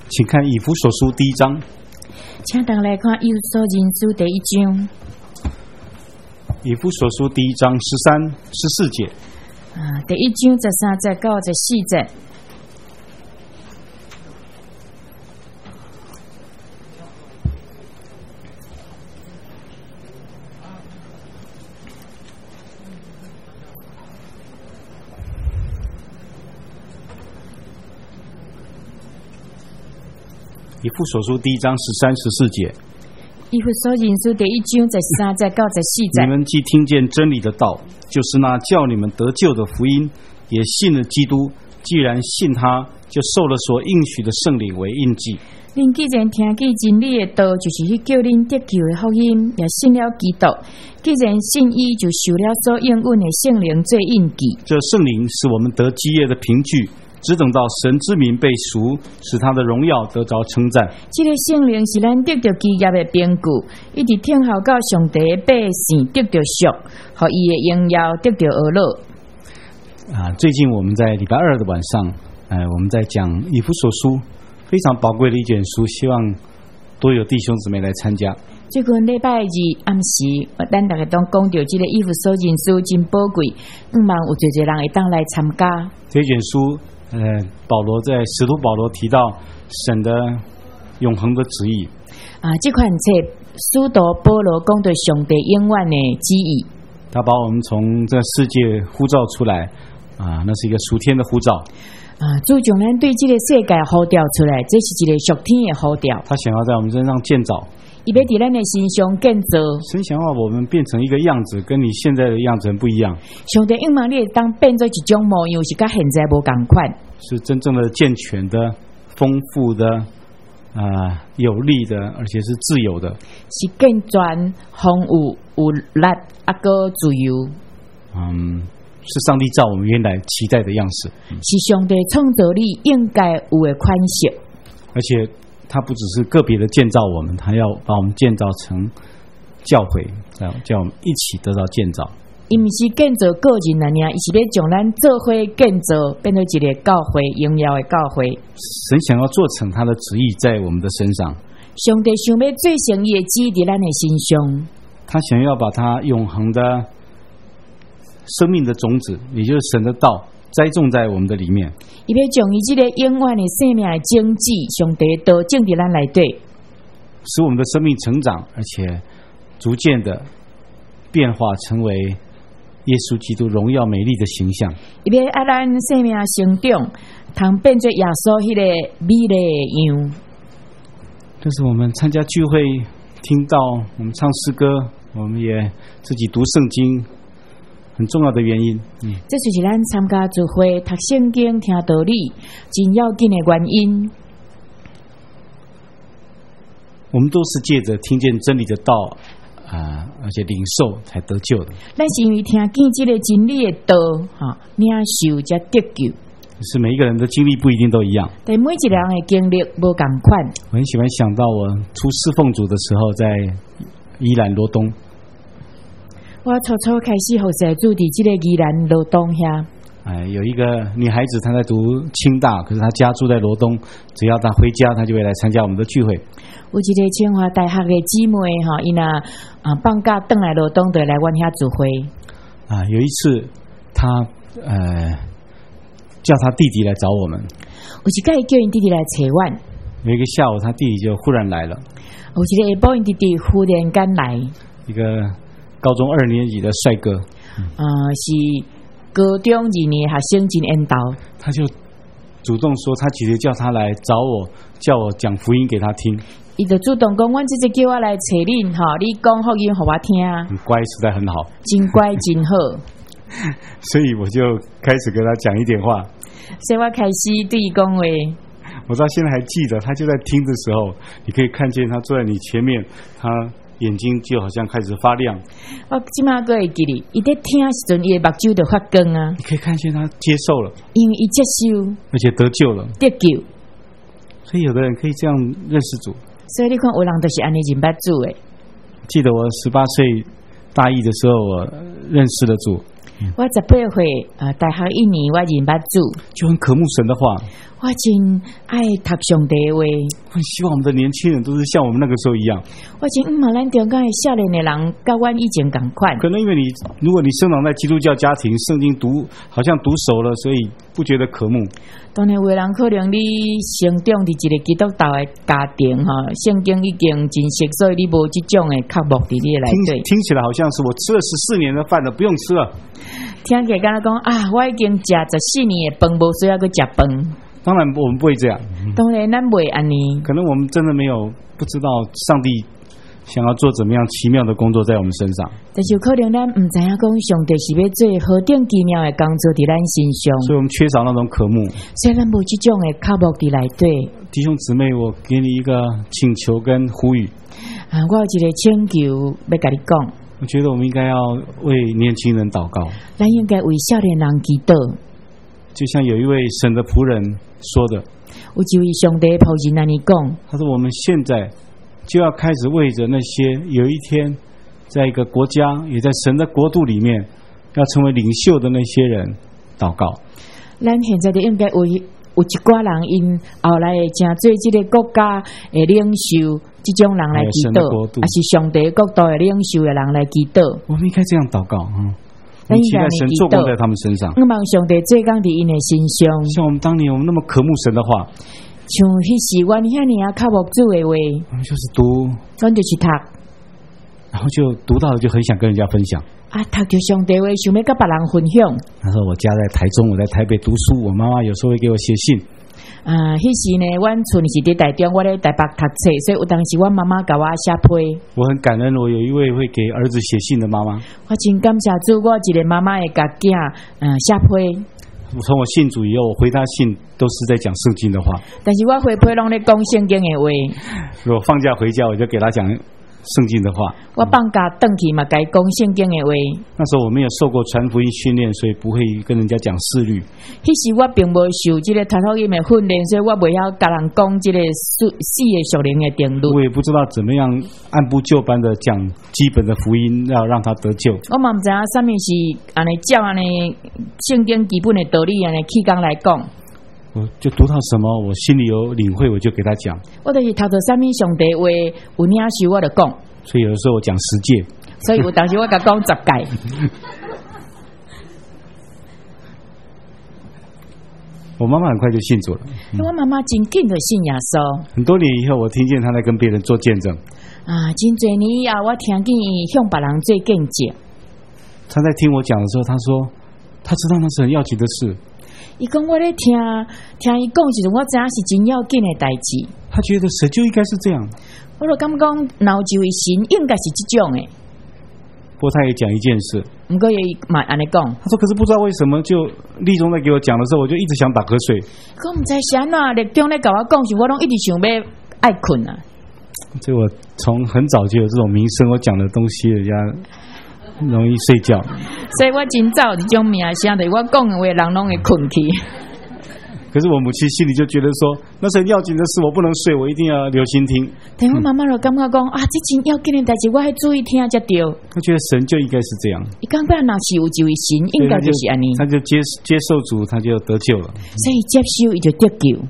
请看以弗所书第1章。 请大家来看以弗所人书第1章。 以弗所书第1章13、14节。 第1章13节到14节。 以弗所书第1章13、14节。 以弗所人书第1章13节到14节。 你们既听见真理的道，就是那叫你们得救的福音，也信了基督。既然信他，就受了所应许的圣灵为印记。 恁既然听见真理的道，就是去叫恁得救的福音，也信了基督。既然信伊，就受了所应允的圣灵做印记。 这圣灵是我们得基业的凭据，只等到神之民被赎，使他的荣耀得着称赞。 这个圣灵是咱得到基业的凭据，一直听候到上帝的百姓得到赎，和伊的荣耀得到而乐。 最近我们在礼拜2的晚上，我们在讲以弗所书，非常宝贵的一卷书，希望多有弟兄姊妹来参加。 最近礼拜2暗时，咱大家都讲到这个以弗所人书真宝贵，希望有侪人会当来参加。 这卷书，使徒保罗提到神的永恒的旨意。 这款册使徒保罗讲到上帝永远的旨意。 他把我们从这世界呼召出来，那是一个属天的呼召。 主将咱对这个世界呼召出来，这是一个属天的呼召。 他想要在我们身上建造， 伊要在咱的身上建造。 神想要我们变成一个样子，跟你现在的样子很不一样。 上帝希望你当变做一种模样，是跟现在无同款。是真正的健全的、丰富的、有力的，而且是自由的。 是健全、丰富、有力，个自由。 是上帝照我们原来期待的样式。 是上帝创造你应该有的款式。 而且他不只是个别的建造我们，他要把我们建造成教会，叫我们一起得到建造。 伊不是建造个人而已，伊是要将咱做伙建造，变成一个教会，荣耀的教会。 神想要做成他的旨意在我们的身上。 上帝想要做成伊的旨意在咱的身上。他想要把他永恒的生命的种子，也就是神的道，栽种在我们的里面。 伊要将伊这个永远的生命的种子，上帝的道种在咱内底， 使我们的生命成长，而且逐渐的变化成为耶稣基督荣耀美丽的形象。 伊要咱生命成长，通变做耶稣迄个美丽的样。 这是我们参加聚会听到我们唱诗歌，我们也自己读圣经很重要的原因。 这就是咱参加聚会读圣经听道理真要紧的原因。 我们都是借着听见真理的道而且领受才得救的。 咱是因为听见这个真理的道领受才得救。 是每一个人的经历不一定都一样， 但每一个人的经历不同款。 我很喜欢想到我出侍奉主的时候，在宜兰罗东。 我初开始服侍主伫这个宜兰罗东遐。 有一个女孩子，她在读清大，可是她家住在罗东，只要她回家，她就会来参加我们的聚会。 有一个清华大学的姊妹伊若放假回来罗东，就来阮遐聚会。 有一次，她叫她弟弟来找我们。 有一次叫因弟弟来找阮。 有一个下午，她弟弟就忽然来了。 有一个下晡，因弟弟忽然间来。一个高中2年级的帅哥。 是高中2年学生真缘投。 他就主动说，他姐姐叫他来找我，叫我讲福音给他听。 伊就主动讲，阮姐姐叫我来找恁，你讲福音给我听。 很乖，实在很好， 真乖真好。 所以我就开始跟他讲一点话。 所以我开始对伊讲话。 我到现在还记得，他就在听的时候，你可以看见他坐在你前面，他眼睛就好像开始发亮。 我今嘛还会记得，伊在听的时阵，伊的目睭就发光啊。 你可以看见他接受了， 因为伊接受， 而且得救了， 得救。 所以有的人可以这样认识主。 所以你看，有人就是安尼认捌主的。 记得我18岁大一的时候，我认识了主。 我18岁大学1年，我认捌主， 就很渴慕神的话。 我真爱读上帝的话。 我希望我们的年轻人都是像我们那个时候一样。 我真咱中间的少年的人，跟我以前同款。 可能因为如果你生长在基督教家庭，圣经好像读熟了，所以不觉得渴慕。 当然，有的人可能你生长伫一个基督教的家庭圣经已经真熟，所以你无这种的刻薄伫你的内底。 听起来好像是我吃了14年的饭了，不用吃了。 听起来敢若讲我已经食14年的饭，无需要去食饭。 当然我们不会这样， 当然咱袂安尼。 可能我们真的不知道上帝想要做怎么样奇妙的工作在我们身上， 但是可能咱唔知影讲上帝是要做何等奇妙的工作伫咱身上， 所以我们缺少那种渴慕， 所以咱无这种的刻薄伫内底。 弟兄姊妹，我给你一个请求跟呼吁我有一个请求要跟你讲， 我觉得我们应该要为年轻人祷告， 咱应该为少年人祈祷。 就像有一位神的仆人说的， 有一位上帝的仆人安尼讲，他说我们现在就要开始为着那些有一天在一个国家也在神的国度里面要成为领袖的那些人祷告。 咱现在就应该为有一寡人因后来会成做这个国家的领袖，这种人来祈祷，还是上帝国度的领袖的人来祈祷。 我们应该这样祷告你期待神做工在他们身上， 我望上帝做工在因的身上。 像我们当年我们那么渴慕神的话， 像迄时阮遐尼刻薄主的话， 我们就是读， 咱就是读， 然后就读到了就很想跟人家分享。 读着上帝话，想要跟别人分享。 他说我家在台中，我在台北读书，我妈妈有时候会给我写信。 迄时呢，阮厝是伫台中，我在台北读册，所以有当时阮妈妈甲我写批。 我很感恩，我有一位会给儿子写信的妈妈。 我真感谢主，我一个妈妈会甲囝写批。 从我信主以后，我回他信都是在讲圣经的话。 但是我回批拢在讲圣经的话。 如果放假回家，我就给他讲圣经的话。 我放假回去嘛，该讲圣经的话。 那时候我没有受过传福音训练，所以不会跟人家讲事律。 迄时我并无受这个传福音的训练，所以我袂晓甲人讲这个4个属灵的定律。 我也不知道怎么样按部就班的讲基本的福音，要让他得救。 我嘛唔知影什么是安尼照安尼圣经基本的道理安尼起讲来讲。 我就读到什么，我心里有领会，我就给他讲。 我就是读到什么上帝话有领受，我就讲。 所以有的时候我讲10届， 所以有当时我甲讲10届。 我妈妈很快就信主了。 我妈妈真紧就信耶稣。 很多年以后，我听见她在跟别人做见证。 真多年以后，我听见伊向别人做见证。 她在听我讲的时候，她说她知道那是很要紧的事。 伊讲我咧听伊讲时，我知影是真要紧的代志。 他觉得神就应该是这样。 我就感觉老就神应该是这种的。 不过他也讲一件事， 不过伊嘛安尼讲， 他说可是不知道为什么，就立中在给我讲的时候，我就一直想打瞌睡。 我唔知啥呐，立中咧跟我讲时，我拢一直想要爱困啊。 所以我从很早就有这种名声，我讲的东西人家容易睡觉， 所以我真早这种名声的，我讲的话人拢会困去。 可是我母亲心里就觉得说，那是很要紧的事，我不能睡，我一定要留心听。 但我妈妈就感觉讲这真要紧的代志，我还注意听才对。 她觉得神就应该是这样。 伊讲若是有一位神，应该就是安尼。 他就接受主，他就得救了。 所以接受伊就得救。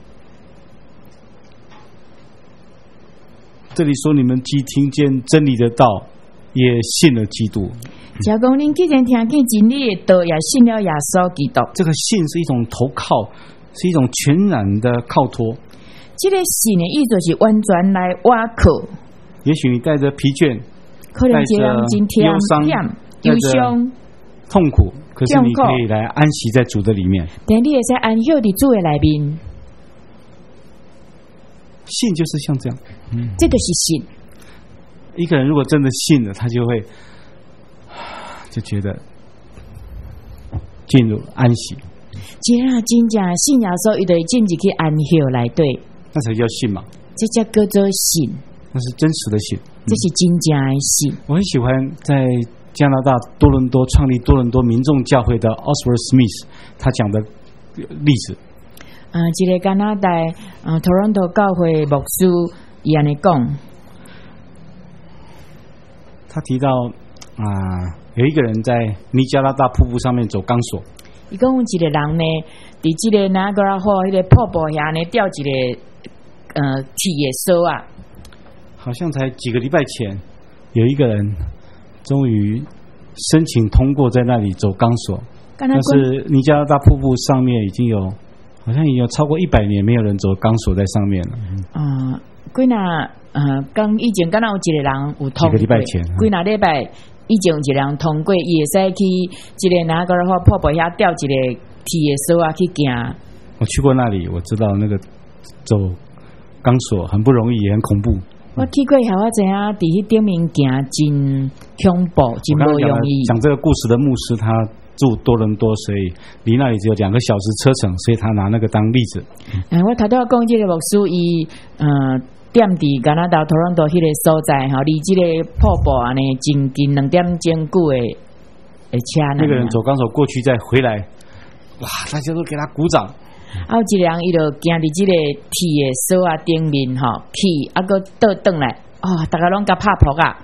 这里说你们既听见真理的道，也信了基督。 假讲恁既然听见真理的道，也信了耶稣基督。 这个信是一种投靠，是一种全然的靠托。 这个信的意思是完全来挖靠。 也许你带着疲倦， 可能这人真忧伤、痛苦，可是你可以来安息在主的里面。 但你也在安息在主的里面。 信就是像这样， 这就是信。 一个人如果真的信了，他就会就觉得进入安息。 既然真正信耶稣，伊就会进入去安息内底， 那才叫信嘛。 这叫叫做信， 那是真实的信， 这是真正的信。 我很喜欢在加拿大多伦多创立多伦多民众教会的 Oswald Smith 他讲的例子。 一个加拿大Toronto 教会牧师伊安尼讲， 他提到有一个人在尼加拉大瀑布上面走钢索。 伊讲有一个人呢，伫即个拿格拉河迄个瀑布遐呢，钓一个铁的梭啊。 好像才几个礼拜前，有一个人终于申请通过在那里走钢索。但是尼加拉大瀑布上面好像已经有超过100年没有人走钢索在上面了。 几那刚以前敢若有一个人有通过， 几个礼拜前， 几那礼拜以前有一个人通过，伊会使去一个拿格拉河瀑布遐钓一个铁的梭啊去行。 我去过那里，我知道那个走钢索很不容易，也很恐怖。 我去过遐，我知影伫迄顶面行真恐怖，真不容易。 讲这个故事的牧师他住多伦多，所以离那里只有2个小时车程，所以他拿那个当例子。 我头拄讲这个牧师伊踮伫加拿大多伦多迄个所在吼，离这个瀑布安尼真近2点钟久的车。 那个人走钢索过去再回来，哇！大家都给他鼓掌。 有一个人伊就行伫即个铁的梭啊顶面吼，去个倒转来，大家拢甲拍扑啊。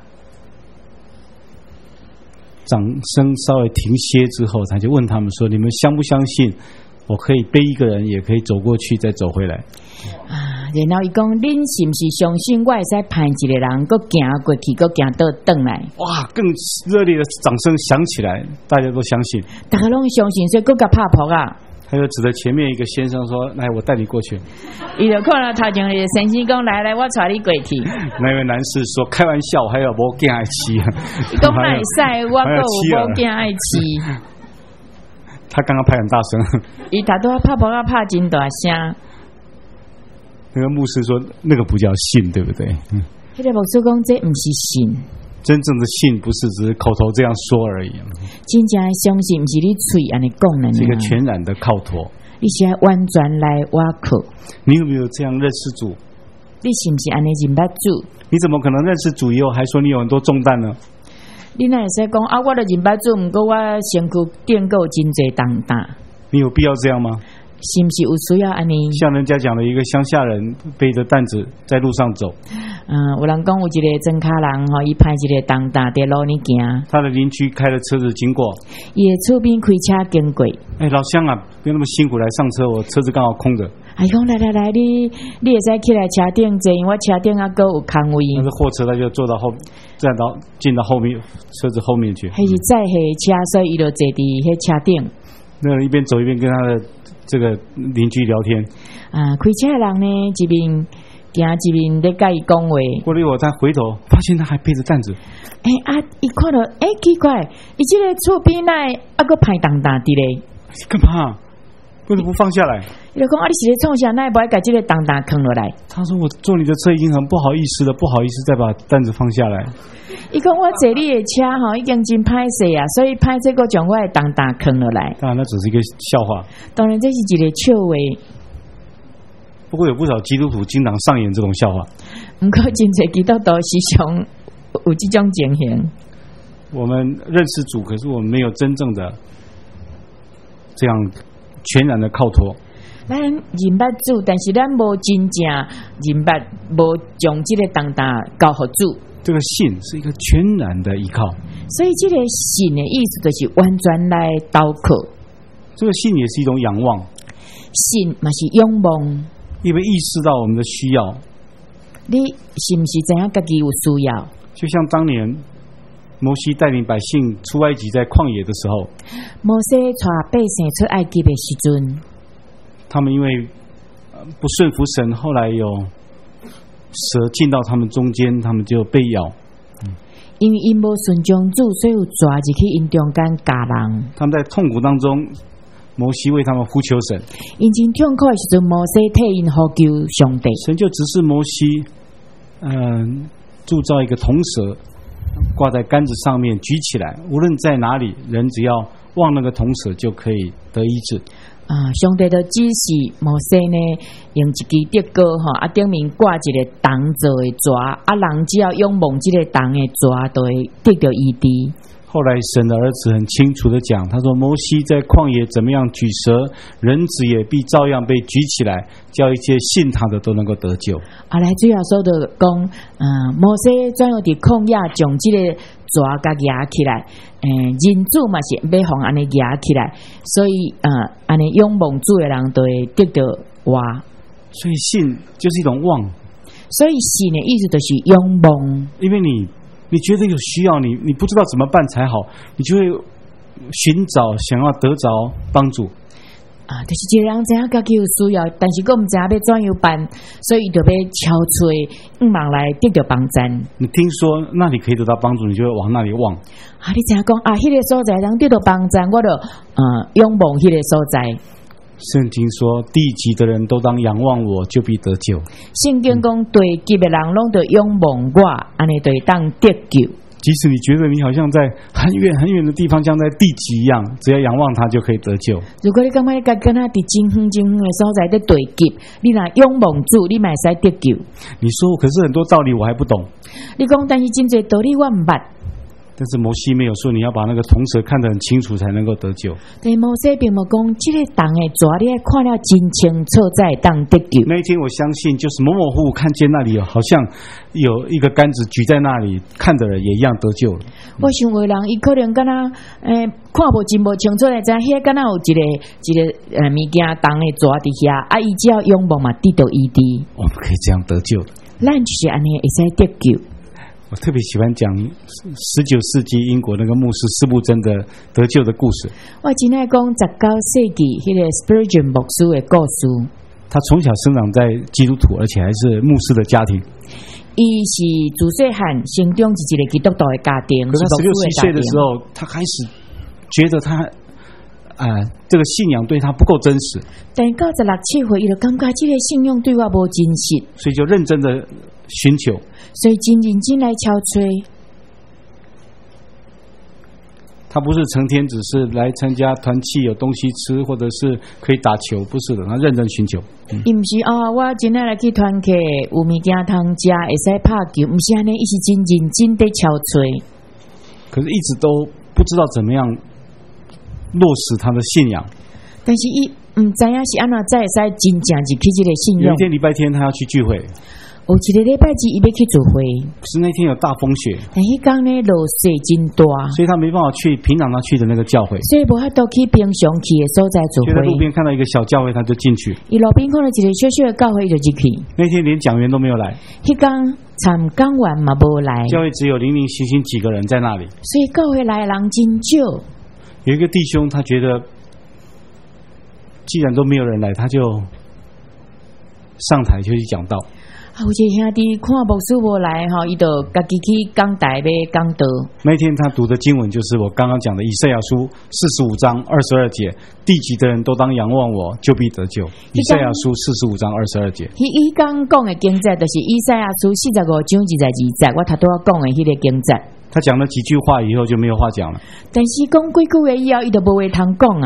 掌声稍微停歇之后，他就问他们说：“你们相不相信我可以背一个人，也可以走过去再走回来？” 然后伊讲：“恁是不是相信我会使派一个人，搁行过去，搁行倒转来？” 哇！更热烈的掌声响起来，大家都相信， 大家拢相信，所以搁甲拍扑啊。 他就指着前面一个先生说：“来，我带你过去。” 伊就看到头前的先生讲：“来，我带你过去。” 那位男士说：“开玩笑，还有无囝爱妻。” 伊讲：“哪会使？我搁有无囝爱妻。” 他刚刚拍很大声， 伊头拄拍扑啊拍真大声。 那个牧师说：“那个不叫信，对不对？” 迄个牧师讲：“这不是信。” 真正的信不是只是口头这样说而已， 真正的相信不是你嘴安尼讲的， 是一个全然的靠托。 你是完全来挖苦。 你有没有这样认识主？ 你是不是安尼认捌主？ 你怎么可能认识主以后还说你有很多重担呢？ 你哪会使讲我都认捌主，不过我身躯顶够真侪重担。 你有必要这样吗？ 是不是有需要安尼？ 像人家讲的一个乡下人背着担子在路上走。 有人讲有一个真卡人吼，伊派一个重担在路里行。 他的邻居开了车子经过， 伊的厝边开车经过。 老乡啊，别那么辛苦来上车，我车子刚好空着。 讲来，你会使起来车顶坐，因为我车顶还够有空位。 那个货车他就坐到进到后面车子后面去。 还是载货车，所以伊就坐伫迄车顶。 那人一边走一边跟他的这个邻居聊天。 开车的人呢，一边行一边在跟伊讲话。 过了一会儿，他回头发现他还背着担子。 伊看到奇怪，伊这个厝边内个排重担伫咧。 干嘛？为什么不放下来？ 伊就讲你是咧创啥？那不爱把这个重担扛落来？ 他说：“我坐你的车已经很不好意思了，不好意思再把担子放下来。” 伊讲我坐你的车吼，已经真歹势啊，所以歹势个将我的重担扛落来。 当然，那只是一个笑话。 当然，这是一个笑话。 不过有不少基督徒经常上演这种笑话。 不过，真侪基督徒时常有这种情形。 我们认识主，可是我们没有真正的这样全然的靠托。 咱认捌主，但是咱无真正认捌，无将这个重担交予主。 这个信是一个全然的依靠， 所以这个信的意思就是完全来祷告。 这个信也是一种仰望， 信嘛是仰望， 因为意识到我们的需要。 你是不是知影自己有需要？ 就像当年摩西带领百姓出埃及，在旷野的时候， 摩西带百姓出埃及的时阵，他们因为不顺服神，后来有蛇进到他们中间，他们就被咬。 因为因无顺从主，所以有抓入去因中间咬人。 他们在痛苦当中，摩西为他们呼求神。 因真痛苦的时阵，摩西替因呼求上帝。 神就指示摩西，铸造一个铜蛇，挂在杆子上面，举起来，无论在哪里，人只要望那个铜蛇就可以得医治。 上帝的指示摩西呢，用一支竹篙顶面挂一个铜做的蛇，人只要仰望这个铜的蛇，就会得到医治。 后来神的儿子很清楚的讲，他说摩西在旷野怎么样举蛇，人子也必照样被举起来，叫一切信他的都能够得救。 后来主要说的讲，摩西怎样在旷野将这个蛇甲压起来，人子嘛是要互安尼压起来，所以安尼仰望主的人就会得到活。 所以信就是一种望， 所以信的意思就是仰望， 因为你觉得有需要，你不知道怎么办才好，你就会寻找想要得着帮助就是一个人知影家己有需要，但是佫唔知影要怎样办，所以就要敲吹望来得到帮助。 你听说那里可以得到帮助，你就会往那里望你知影讲迄个所在能得到帮助，我就仰望迄个所在。 圣经说地极的人都当仰望我，就必得救。 圣经讲对极的人拢得仰望我，安尼就当得救。 即使你觉得你好像在很远很远的地方，像在地极一样，只要仰望他就可以得救。 如果你感觉你跟他伫真远真远的所在在对极，你若仰望主，你嘛会使得救。 你说可是很多道理我还不懂。 你讲但是真侪道理我唔捌。 但是摩西没有说你要把那个铜蛇看得很清楚才能够得救。 对，摩西并没讲这个党的蛇你看了真清楚才当得救。 那一天我相信就是模模糊糊看见那里好像有一个杆子举在那里，看的人也一样得救了。 我想有人伊可能敢若看不真不清楚的，知遐敢若有一个物件党的蛇伫遐，伊只要仰望嘛得到医治。 我们可以这样得救的。 咱就是安尼会使得救。 我特别喜欢讲19世纪英国那个牧师司布真的得救的故事。 我真爱讲19世纪迄个 Spurgeon 牧师的故事。 他从小生长在基督徒，而且还是牧师的家庭。 伊是自细汉生长是一个基督徒的家庭。可是他16、17岁的时候，他开始觉得他这个信仰对他不够真实。 但到16、17岁，伊就感觉这个信仰对我无真实， 所以就认真的寻求， 所以真认真来敲吹。 他不是成天只是来参加团契有东西吃，或者是可以打球，不是的，他认真寻求。 伊不是我真爱来去团契有物件通吃，会使拍球，不是安尼，伊是真认真在敲吹。 可是一直都不知道怎么样落实他的信仰。 但是伊唔知影是安怎才会使真正入去这个信仰。 有一天礼拜天他要去聚会。 有一个礼拜日伊要去聚会， 是那天有大风雪， 但迄天呢落雪真大， 所以他没办法去平常他去的那个教会， 所以无法度去平常去的所在聚会。 就在路边看到一个小教会，他就进去。 伊路边看到一个小小的教会就进去。 那天连讲员都没有来， 迄天参讲员嘛无来， 教会只有零零星星几个人在那里， 所以教会来的人真少。 有一个弟兄，他觉得既然都没有人来，他就上台就去讲道。 有一个兄弟看牧师无来伊就家己去讲台要讲道。 那天他读的经文就是我刚刚讲的以赛亚书45章22节，地极的人都当仰望我，就必得救。以赛亚书45章22节。 伊刚讲的经节就是以赛亚书45章22节，我头拄仔讲的迄个经节。 他讲了几句话以后就没有话讲了。 但是讲几句话以后，伊就无话通讲啊。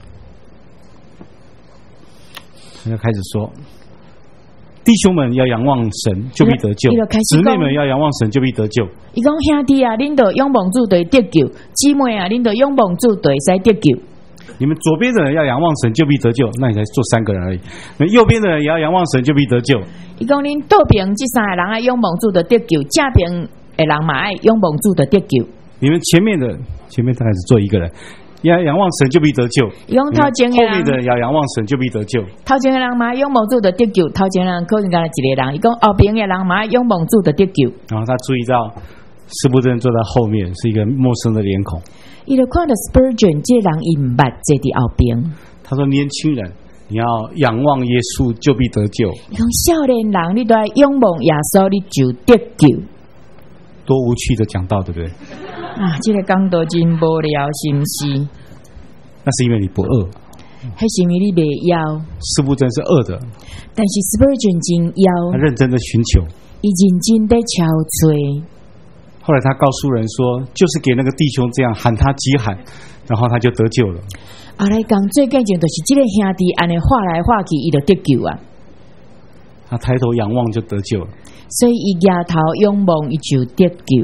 他就开始说。弟兄们要仰望神，就必得救；姊妹们要仰望神，就必得救。 伊讲兄弟啊，恁着仰望主就会得救；姊妹啊，恁着仰望主就会使得救。 你们左边的人要仰望神，就必得救，那你才做3个人而已。那右边的人也要仰望神，就必得救。 伊讲恁右边这3个人爱仰望主就得救，正边的人嘛爱仰望主就得救。 你们前面大概只做1个人。要仰望神就必得救，后面的人要仰望神就必得救。 头前的人嘛仰望主就得救，头前的人可能干一个人，伊讲后边的人嘛仰望主就得救。 然后他注意到司布真坐在后面是一个陌生的脸孔， 伊就看到 Spurgeon 这人伊唔捌坐伫后边。 他说：“年轻人，你要仰望耶稣就必得救。” 伊讲少年人，你都要仰望耶稣，你就得救。 多无趣的讲道，对不对？ 这个讲道真无聊，是不是？ 那是因为你不饿， 还是因为你袂枵？ 司布真是饿的， 但是 Spurgeon 真枵， 他认真的寻求， 伊认真在敲吹。 后来他告诉人说，就是给那个弟兄这样喊他几喊，然后他就得救了。 后来讲最关键就是这个兄弟安尼画来画去，伊就得救啊。 他抬头仰望就得救了， 所以伊抬头仰望，伊就得救。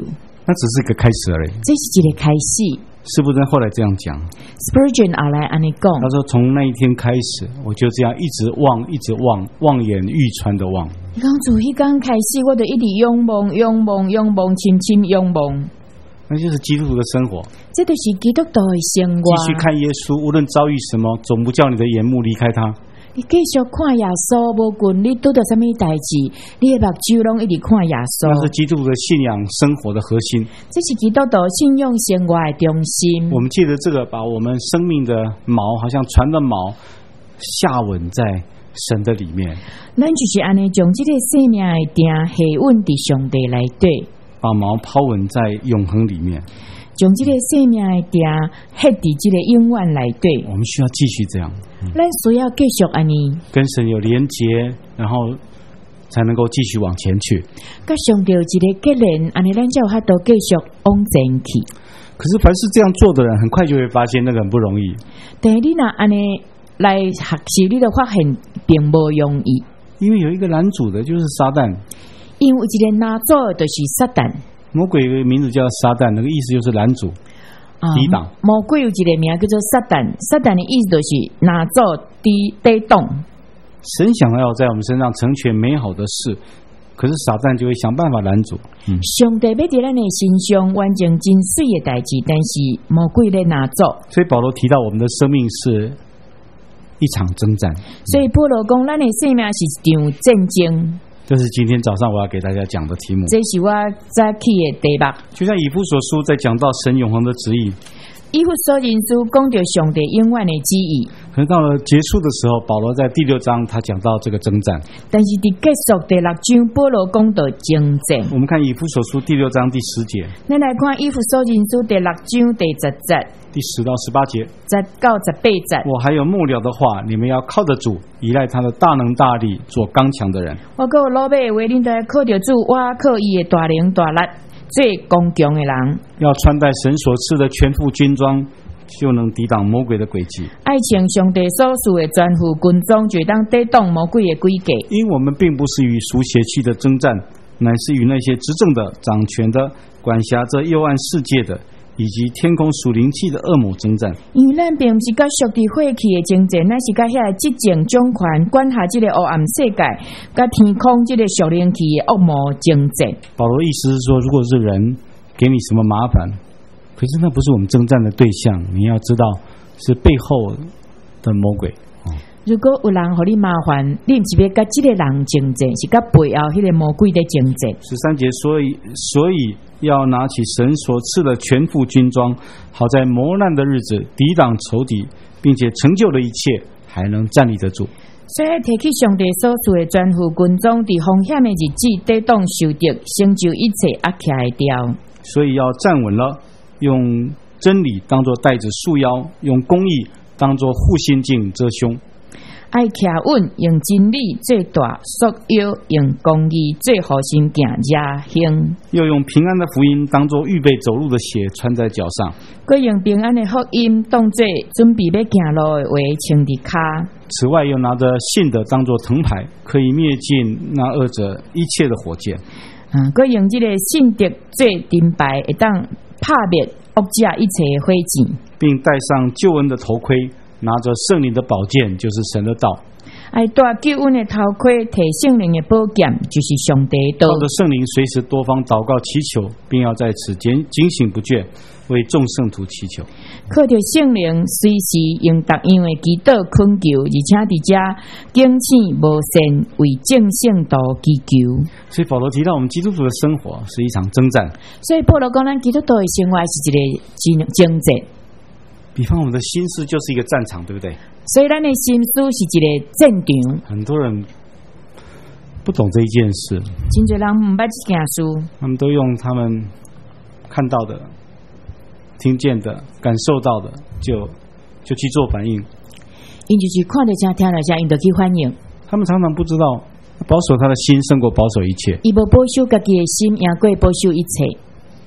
那只是个开始而已。 这是一个开始。 司布真后来这样讲 ，Spurgeon 后来安尼讲， 他说从那一天开始，我就这样一直望，一直望，望眼欲穿的望。 你讲从迄天开始，我就一直仰望，仰望，仰望，深深仰望。 那就是基督徒的生活， 这就是基督徒的生活。 继续看耶稣，无论遭遇什么，总不叫你的眼目离开他。 你继续看耶稣，无管你拄到什么代志，你的目睭拢一直看耶稣。 那是基督徒的信仰生活的核心， 这是基督徒信仰生活的中心。 我们借着这个，把我们生命的锚，好像船的锚，下稳在神的里面。 咱就是安尼，将这个生命的定下稳在上帝内底， 把锚抛稳在永恒里面。 将这个生命的定下在这个永远内底。 我们需要继续这样， 咱需要继续安尼， 跟神有连结，然后才能够继续往前去。 跟上帝有一个结连，安尼咱才有法度继续往前去。 可是凡是这样做的人，很快就会发现那个很不容易。 但是你若安尼来学习，你就发现并不容易。 因为有一个拦阻的，就是撒旦。 因为一个拿走的就是撒旦。 魔鬼有一个名字叫撒旦，那个意思就是拦阻、抵挡。 魔鬼有一个名叫做撒旦，撒旦的意思就是拿走、抵挡。 神想要在我们身上成全美好的事，可是撒旦就会想办法拦阻。 上帝要在咱的身上完成真水的代志，但是魔鬼咧拿走。 所以保罗提到我们的生命是一场征战。 所以保罗讲，咱的生命是一场战争。 这是今天早上我要给大家讲的题目。 这是我早起的题目。 就像以弗所书在讲到神永恒的旨意， 以弗所人书讲到上帝永远的旨意。 可是到了结束的时候，保罗在第6章他讲到这个征战。 但是在结束第6章，保罗讲到征战。 我们看以弗所书第6章第10节。 咱来看以弗所人书第6章第10节。 第10到18节 ，10到18节。 我还有末了的话，你们要靠着主，依赖他的大能大力，做刚强的人。 我还有老尾的话，恁都要靠着主，我靠伊的大能大力，做刚强的人。 要穿戴神所赐的全副军装，就能抵挡魔鬼的诡计。 爱情上帝所赐的全副军装，就当抵挡魔鬼的诡计。 因我们并不是与属血气的征战，乃是与那些执政的、掌权的、管辖这幽暗世界的，以及天空属灵气的恶魔征战。 因为咱并不是甲属地火气的征战，乃是甲遐执政掌权管辖这个黑暗世界，甲天空这个属灵气的恶魔征战。 保罗意思是说，如果是人给你什么麻烦，可是那不是我们征战的对象，你要知道是背后的魔鬼。 如果有人和你麻烦，你不是要甲这个人征战，是甲背后那个魔鬼的征战。 13节，所以要拿起神所赐的全副军装，好在磨难的日子抵挡仇敌，并且成就了一切，还能站立得住。 所以提起上帝所赐的全副军装，在风险的日子抵挡受敌，成就一切，压起来掉。所以要站稳了，用真理当作带着束腰，用公义当作护心镜遮胸。 爱徛稳，用真理做大束腰，用公义做护心镜遮胸。 又用平安的福音当作预备走路的鞋穿在脚上。 佮用平安的福音当作准备要行路的话穿伫骹。 此外，又拿着信的当作藤牌，可以灭尽那恶者一切的火箭。 佮用这个信德做盾牌，会当拍灭恶者一切的火箭，并戴上救恩的头盔。拿着圣灵的宝剑，就是神的道。 爱戴救恩的头盔，摕圣灵的宝剑，就是上帝的道。 靠着圣灵，随时多方祷告祈求，并要在此警醒不倦，为众圣徒祈求。 靠着圣灵，随时用各样的祈祷恳求，而且伫遮警醒无限，为众圣徒祈求。 所以保罗提到，我们基督徒的生活是一场征战。 所以保罗讲，咱基督徒的生活是一个征战。 比方我们的心思就是一个战场，对不对？ 所以咱的心思是一个战场。 很多人不懂这一件事， 真多人唔捌这件事， 他们都用他们看到的、听见的、感受到的，就去做反应。 因就是看到这、听到这，因就去反应。 他们常常不知道，保守他的心胜过保守一切。 伊无保守家己的心，赢过保守一切。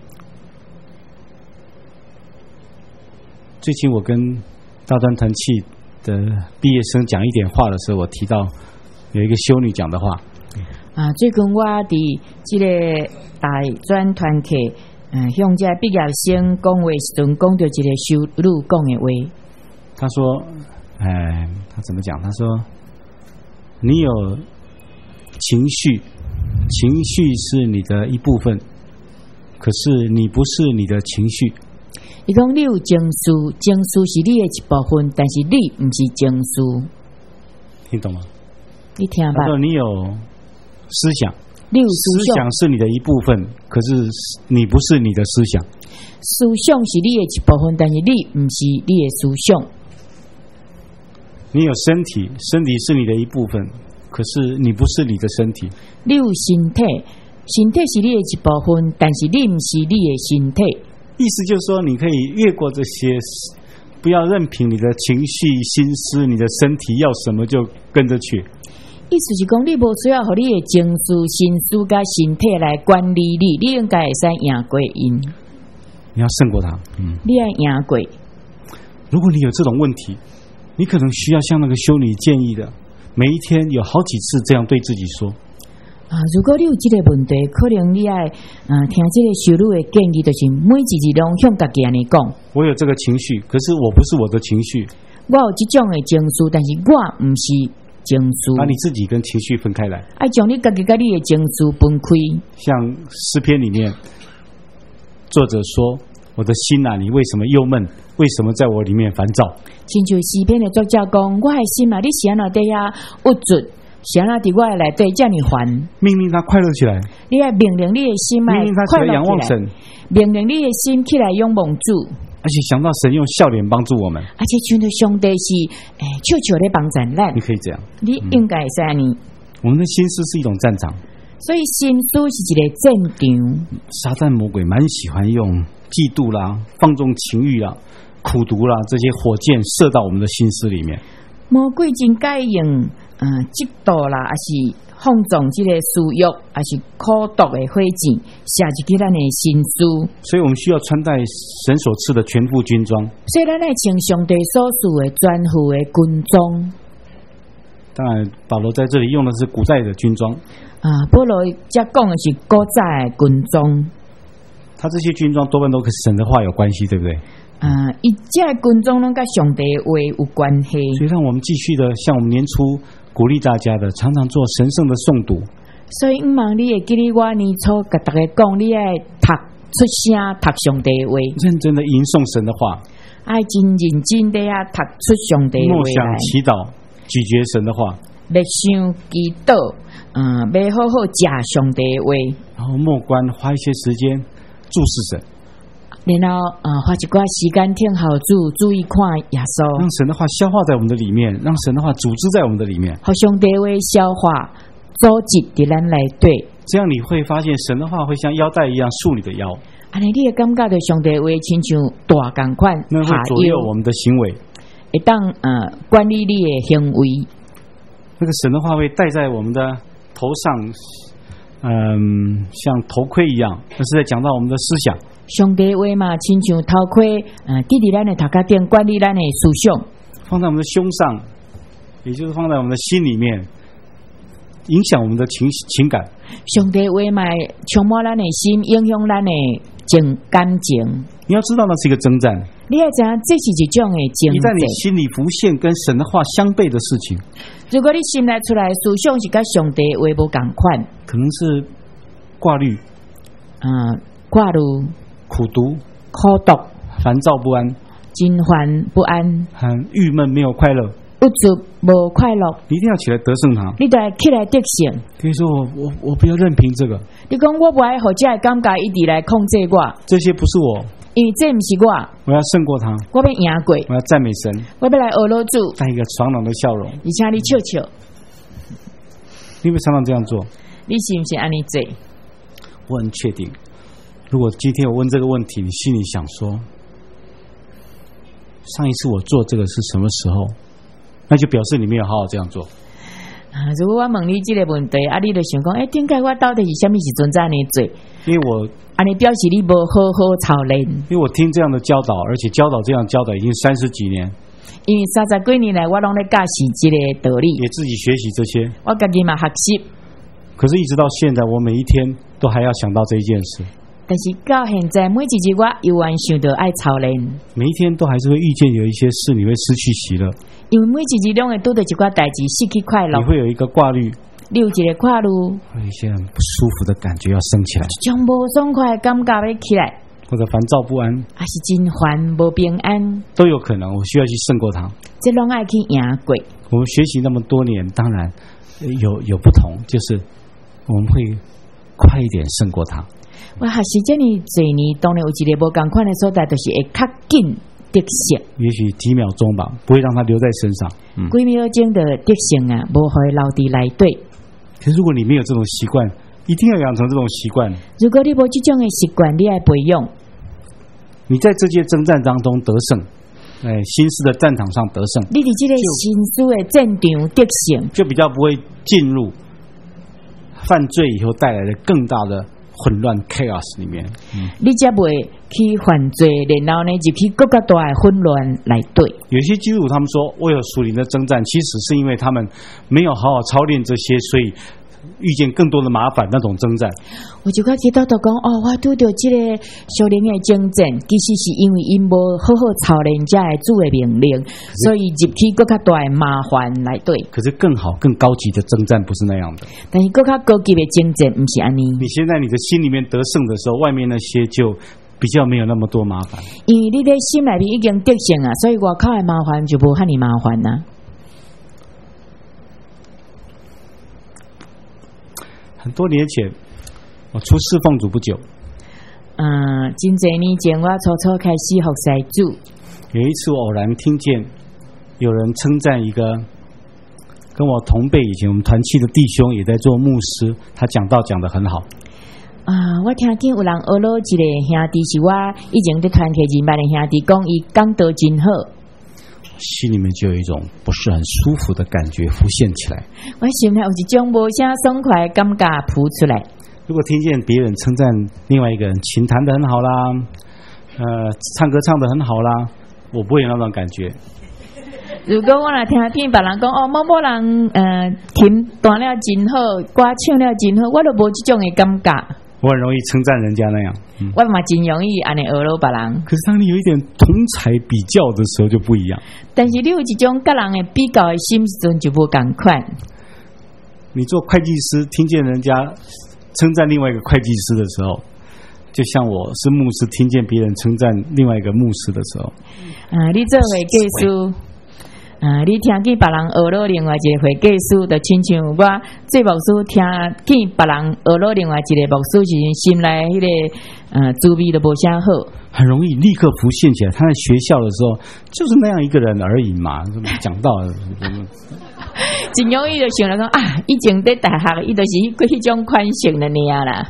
最近我跟大专团契的毕业生讲一点话的时候，我提到有一个修女讲的话。 最近我伫这个大专团契向这毕业生讲话时阵，讲到一个修女讲的话。 他说：“他怎么讲？他说，你有情绪，情绪是你的一部分，可是你不是你的情绪。 伊讲你有情绪，情绪是你的一部分，但是你不是情绪。 听懂吗？ 你听吧。 他说你有思想。”思想是你的一部分，可是你不是你的思想。 思想是你的一部分，但是你不是你的思想。 你有身体，身体是你的一部分，可是你不是你的身体。 你有身体，身体是你的一部分，但是你不是你的身体。 意思就是说，你可以越过这些，不要任凭你的情绪、心思，你的身体要什么就跟着去。 意思是讲，你无需要和你的情绪、心思甲身体来管理你，你应该会使赢过因。 你要胜过他， 你要赢过。 如果你有这种问题，你可能需要像那个修女建议的，每一天有好几次这样对自己说。 如果你有这个问题，可能你爱听这个修女的建议，就是每一日拢向家己安尼讲。 我有这个情绪，可是我不是我的情绪。 我有这种的情绪，但是我不是。情绪， 把你自己跟情绪分开来， 将你自己跟你的情绪分开。 像诗篇里面，作者说：“我的心啊，你为什么忧闷？为什么在我里面烦躁？” 亲像诗篇的作者讲：“我的心啊，你是安怎在遐郁卒，是安怎在我内底这么烦？” 命令他快乐起来， 你要命令你的心来快乐起来，命令你的心起来仰望主。 而且想到神用笑脸帮助我们， 而且像上帝是悄悄的帮助咱， 你可以这样， 你应该是安尼。 我们的心思是一种战场， 所以心思是一个战场。 撒旦魔鬼蛮喜欢用嫉妒啦、放纵情欲啦、苦毒啦这些火箭射到我们的心思里面。 魔鬼真该用嫉妒啦，还是放纵这个私欲，还是苦毒的火箭射入去咱的心思。 所以我们需要穿戴神所赐的全副军装。 所以咱来穿上帝所赐的全副的军装。 当然，保罗在这里用的是古代的军装。 保罗这讲的是古代的军装。 他这些军装多半都跟神的话有关系，对不对？ 伊这军装拢跟上帝的话有关系。 所以让我们继续的，像我们年初鼓励大家的，常常做神圣的诵读。 所以望你会记得我年初跟大家讲，你爱读出声，读上帝的话， 认真的吟诵神的话， 爱真认真的读出上帝的话来， 默想祈祷，咀嚼神的话， 默想祈祷，要好好食上帝的话， 然后默观，花一些时间注视神， 然后花一寡时间听好主，注意看耶稣， 让神的话消化在我们的里面，让神的话组织在我们的里面， 好上帝话消化组织在咱内底。 这样你会发现神的话会像腰带一样束你的腰。 安尼你会感觉到上帝话亲像大同款， 那会左右我们的行为， 会当管理你的行为。 那个神的话会戴在我们的头上，像头盔一样，那是在讲到我们的思想。 上帝话嘛，亲像头盔，记伫咱的头壳顶，管理咱的思想， 放在我们的胸上，也就是放在我们的心里面，影响我们的情感。 上帝话嘛，充满咱的心，影响咱的感情。 你要知道，那是一个征战。 你要知道，这是一种的征战。 一旦你心里浮现跟神的话相悖的事情， 如果你心内出来思想是跟上帝话无同款， 可能是挂虑、 挂虑、 苦毒、 苦毒、 烦躁不安、 惊烦不安、 很郁闷没有快乐、 不足无快乐， 你一定要起来得胜他。 你得起来得胜。 可以说我不要任凭这个。 你讲我不爱和这感觉一直来控制我， 这些不是我， 因为这不是我。 我要胜过他， 我要赢过。 我要赞美神， 我要来阿罗主， 带一个爽朗的笑容。 而且你笑笑， 你会常常这样做？ 你是不是安尼做？ 我很确定，如果今天我问这个问题，你心里想说，上一次我做这个是什么时候？那就表示你没有好好这样做。 如果我问你这个问题，你就想讲，顶解我到底是什么时阵在安尼做？ 因为我安尼表示你无好好操练。 因为我听这样的教导，而且教导这样教导已经30几年。 因为30几年来，我拢在教习这个道理， 也自己学习这些。 我自己嘛学习。 可是，一直到现在，我每一天都还要想到这一件事。 但是到现在每一日我又完想到爱操练， 每一天都还是会遇见有一些事，你会失去喜乐， 因为每一日拢会拄到一寡代志失去快乐。 你会有一个挂虑， 你有一个挂虑， 会有一些很不舒服的感觉要升起来， 种无爽快的感觉要起来， 或者烦躁不安， 还是真烦无平安， 都有可能。我需要去胜过它， 这拢爱去赢过。 我们学习那么多年，当然有不同，就是我们会快一点胜过它。 我学习这么多年，当然有一个无同款的所在，就是会较紧得胜。 也许几秒钟吧，不会让它留在身上。 几秒钟的得胜啊，无会留伫内底。 可是如果你没有这种习惯，一定要养成这种习惯。 如果你无这种的习惯，你爱培养。 你在这些征战当中得胜，心思的战场上得胜， 你伫这个心思的战场得胜， 就比较不会进入犯罪以后带来的更大的混乱 chaos 里面。 你才不会去犯罪，然后呢就去更加大的混乱来对。 有些基督徒他们说我有属灵的征战，其实是因为他们没有好好操练这些，所以遇见更多的麻烦那种征战。 我就记得讲我拄到这个属灵的征战，其实是因为因无好好操练这的主的命令，所以入去更加大的麻烦来对。 可是更好更高级的征战不是那样的， 但是更加高级的征战不是安尼。 你现在你的心里面得胜的时候，外面那些就比较没有那么多麻烦， 因为你在心里面已经得胜啊，所以外口的麻烦就无遐尼麻烦啊。 很多年前，我出侍奉主不久， 真侪年前我初初开始服侍主。 有一次我偶然听见有人称赞一个跟我同辈以前我们团契的弟兄，也在做牧师，他讲道讲得很好。 我听见有人学了一个兄弟，是我以前在团契认捌的兄弟，讲伊讲道真好。 心里面就有一种不是很舒服的感觉浮现起来， 我心里有一种无啥爽快的感觉浮出来。 如果听见别人称赞另外一个人琴弹得很好啦，唱歌唱得很好啦，我不会有那种感觉。 如果我来听别人讲某某人琴弹了真好，歌唱了真好，我都无这种的感觉。 我很容易称赞人家那样， 我嘛真容易安尼学了别人。 可是当你有一点同才比较的时候就不一样。 但是你有一种跟人的比较的心时阵就不同款。 你做会计师，听见人家称赞另外一个会计师的时候，就像我是牧师，听见别人称赞另外一个牧师的时候， 你做会计师。你听见别人学了另外一个会计师，就亲像我做牧师听见别人学了另外一个牧师，就是心内迄个滋味都无啥好， 很容易立刻浮现起来。他在学校的时候就是那样一个人而已嘛，讲到真容易就想了讲以前在大学伊就是迄种款性的那啦。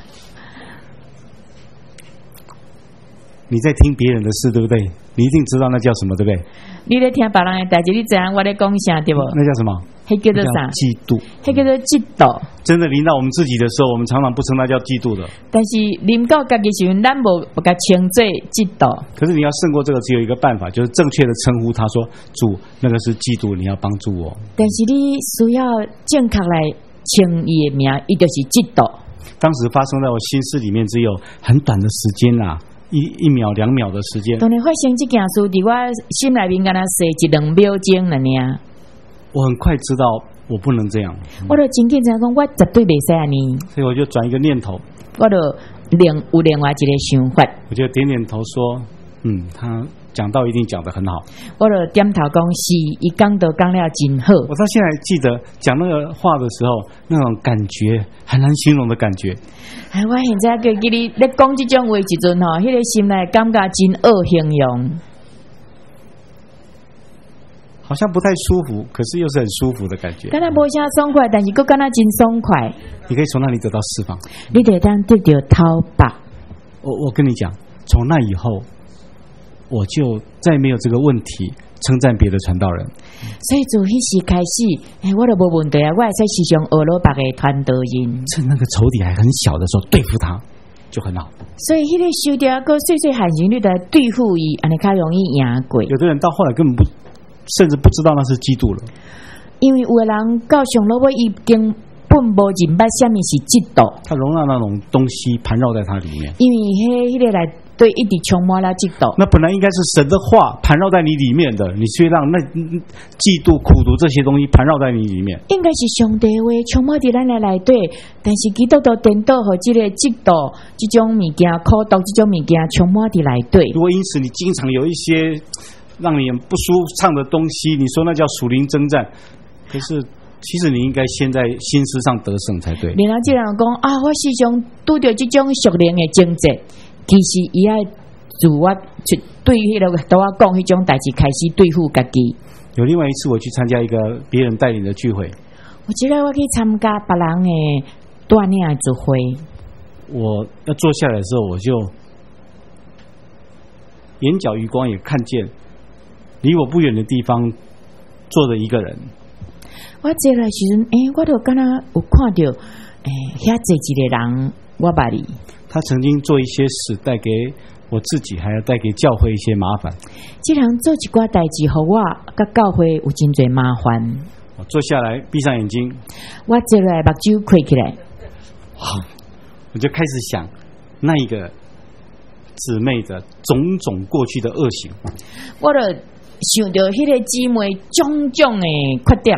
你在听别人的事，对不对？你一定知道那叫什么，对不对？ 你在听别人的代志，你知影我在讲啥，对不？ 那叫什么？ 那叫做啥？ 嫉妒。 那叫做嫉妒。 真的临到我们自己的时候，我们常常不称那叫嫉妒的。 但是临到家己时阵，咱无甲称作嫉妒。可是你要胜过这个，只有一个办法，就是正确的称呼他说：“主，那个是嫉妒，你要帮助我。” 但是你需要正确来称伊的名，伊就是嫉妒。 当时发生在我心思里面，只有很短的时间啦。一秒2秒的时间， 当然发生这件事，伫我心内面敢若是1-2秒钟了呢。 我很快知道我不能这样， 我就真紧张讲，我绝对袂使安尼。 所以我就转一个念头， 我就有另外一个想法， 我就点点头说，他讲道一定讲得很好。 我就点头讲是，伊讲道讲了真好。 我到现在记得讲那个话的时候，那种感觉很难形容的感觉。 我现在记你咧讲这种话时阵迄个心内感觉真恶形容， 好像不太舒服，可是又是很舒服的感觉。 敢若无啥爽快，但是佫敢若真爽快。 你可以从那里得到释放， 你得当得到讨白。 我跟你讲，从那以后，我就再没有这个问题称赞别的传道人。 所以从迄时开始，我就无问题啊！我会使时常学了别个传道人， 趁那个仇敌还很小的时候对付他就很好。 所以迄个收掉个碎碎喊旋律的对付伊，安尼较容易赢过。 有的人到后来根本甚至不知道那是基督了， 因为有的人到上了尾已经不无明白什么是嫉妒。 他容纳那种东西盘绕在他里面， 因为迄个来对一直充满了嫉妒。 那本来应该是神的话盘绕在你里面的，你却让那嫉妒、苦毒这些东西盘绕在你里面。 应该是上帝话充满在咱的内底，但是基督徒颠倒和这个嫉妒、这种物件、苦毒这种物件充满在内底。 如果因此你经常有一些让你不舒畅的东西，你说那叫属灵征战，可是其实你应该先在心思上得胜才对。 然后这人讲啊，我时常拄到这种属灵的征战，其实伊爱自我去对迄个对我讲迄种代志开始对付家己。 有另外一次我去参加一个别人带领的聚会， 我记得我去参加别人的锻炼的聚会， 我要坐下来的时候，我就眼角余光也看见离我不远的地方坐着一个人。 我坐来时阵，我就敢若有看到，遐坐一个人，我捌你。 他曾经做一些事，带给我自己，还要带给教会一些麻烦。 这人做一寡代志，互我甲教会有真侪麻烦。 我坐下来，闭上眼睛， 我坐来，目睭开起来， 我就开始想那一个姊妹的种种过去的恶行。 我就想到迄个姊妹种种的缺点，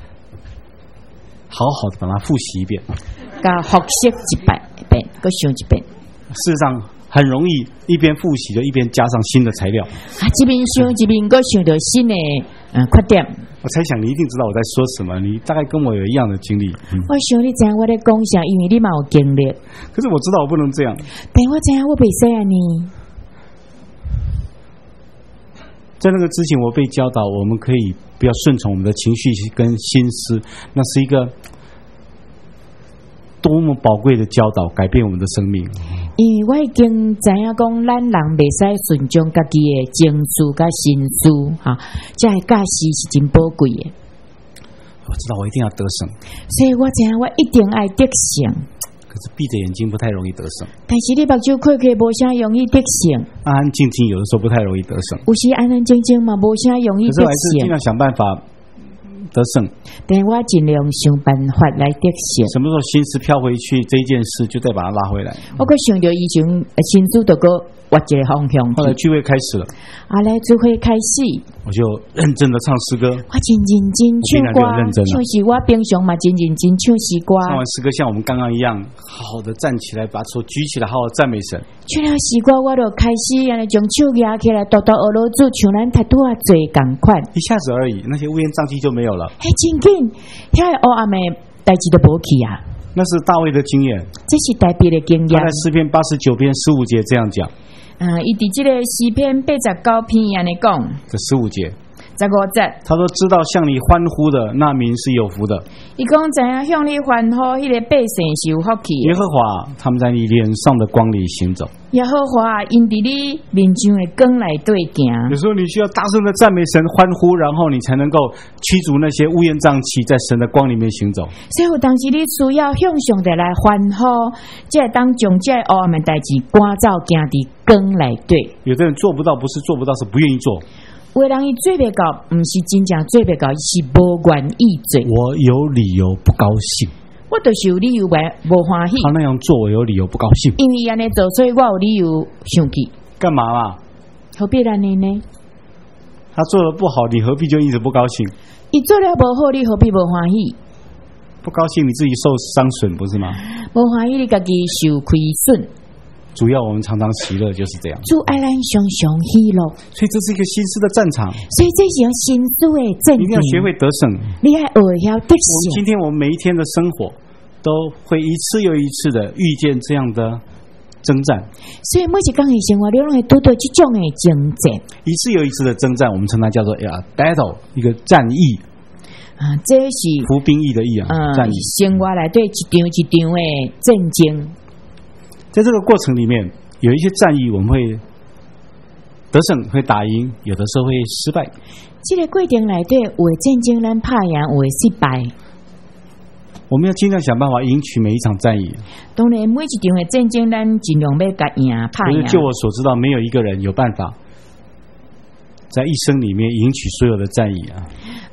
好好的把它复习一遍， 甲复习一遍，搁想一遍。 事实上很容易一边复习就一边加上新的材料。 这边想一边搁想到新的缺点。 我猜想你一定知道我在说什么，你大概跟我有一样的经历。 我想你知道我在讲啥，因为你嘛有经历。 可是我知道我不能这样。 但我知道我袂使安尼。 在那个之前，我被教导，我们可以不要顺从我们的情绪跟心思，那是一个多么宝贵的教导，改变我们的生命。 因为我已经知影讲，咱人袂使顺从家己的情绪甲心思，这个假释是真宝贵的。 我知道我一定要得胜， 所以我知影我一定爱得胜。 可是闭着眼睛不太容易得胜， 但是你目睭开开，无啥容易得胜。 安安静静有的时候不太容易得胜， 有时安安静静嘛，无啥容易得胜。可是我还是尽量想办法得胜， 但我尽量想办法来得胜。 什么时候心思飘回去这一件事，就再把它拉回来。 我可想到以前心思就个挖一个方向。 后来聚会开始了， 来聚会开始， 我就认真的唱诗歌。 我真认真唱歌，像是我平常嘛真认真唱诗歌。 唱完诗歌，像我们刚刚一样，好好的站起来，把手举起来，好好赞美神。 唱了诗歌，我就开始安尼将手压起来，叨叨俄罗斯，像咱太多啊做共款。 一下子而已，那些乌烟瘴气就没有了。 真紧，遐黑暗的代志都无去啊。 那是大卫的经验， 这是大卫的经验。 他在诗篇89篇15节这样讲。 伊伫这个诗篇89篇安尼讲， 这15节。 15节， 他说：“知道向你欢呼的那民是有福的。” 伊讲知影向你欢呼，迄个百姓是有福气。 耶和华他们在你脸上的光里行走。 耶和华因伫你面上的光来对行。 有时候你需要大声的赞美神、欢呼，然后你才能够驱逐那些乌烟瘴气，在神的光里面行走。 所以有当时你需要向上帝来欢呼，才当将这黑暗的代志赶走，行伫光来对。 有的人做不到，不是做不到，是不愿意做。 有的人伊做袂到，不是真正做袂到，是无愿意做。 我有理由不高兴， 我就是有理由无欢喜。 他那样做，我有理由不高兴。 因为安尼做，所以我有理由生气。 干嘛嘛？ 何必安尼呢？ 他做的不好，你何必就一直不高兴？ 伊做了无好，你何必无欢喜？ 不高兴，你自己受伤损，不是吗？ 无欢喜，你家己受亏损。 主要我们常常喜乐就是这样。 主爱咱常常喜乐， 所以这是一个心思的战场。 所以这是用心思的战场。 一定要学会得胜。 你还学要得胜。 今天我们每一天的生活，都会一次又一次的遇见这样的征战。 所以每一天的生活，你拢会拄到这种的征战。 一次又一次的征战，我们称它叫做battle， 一个战役。 这是服兵役的役战役。 生活内底一场一场的战争。 在这个过程里面，有一些战役我们会得胜，会打赢，有的时候会失败。 这个过程内底，有的战争咱拍赢，有的失败。 我们要尽量想办法赢取每一场战役。 当然，每一场的战争，咱尽量要甲赢拍赢。 就我所知道，没有一个人有办法在一生里面赢取所有的战役啊。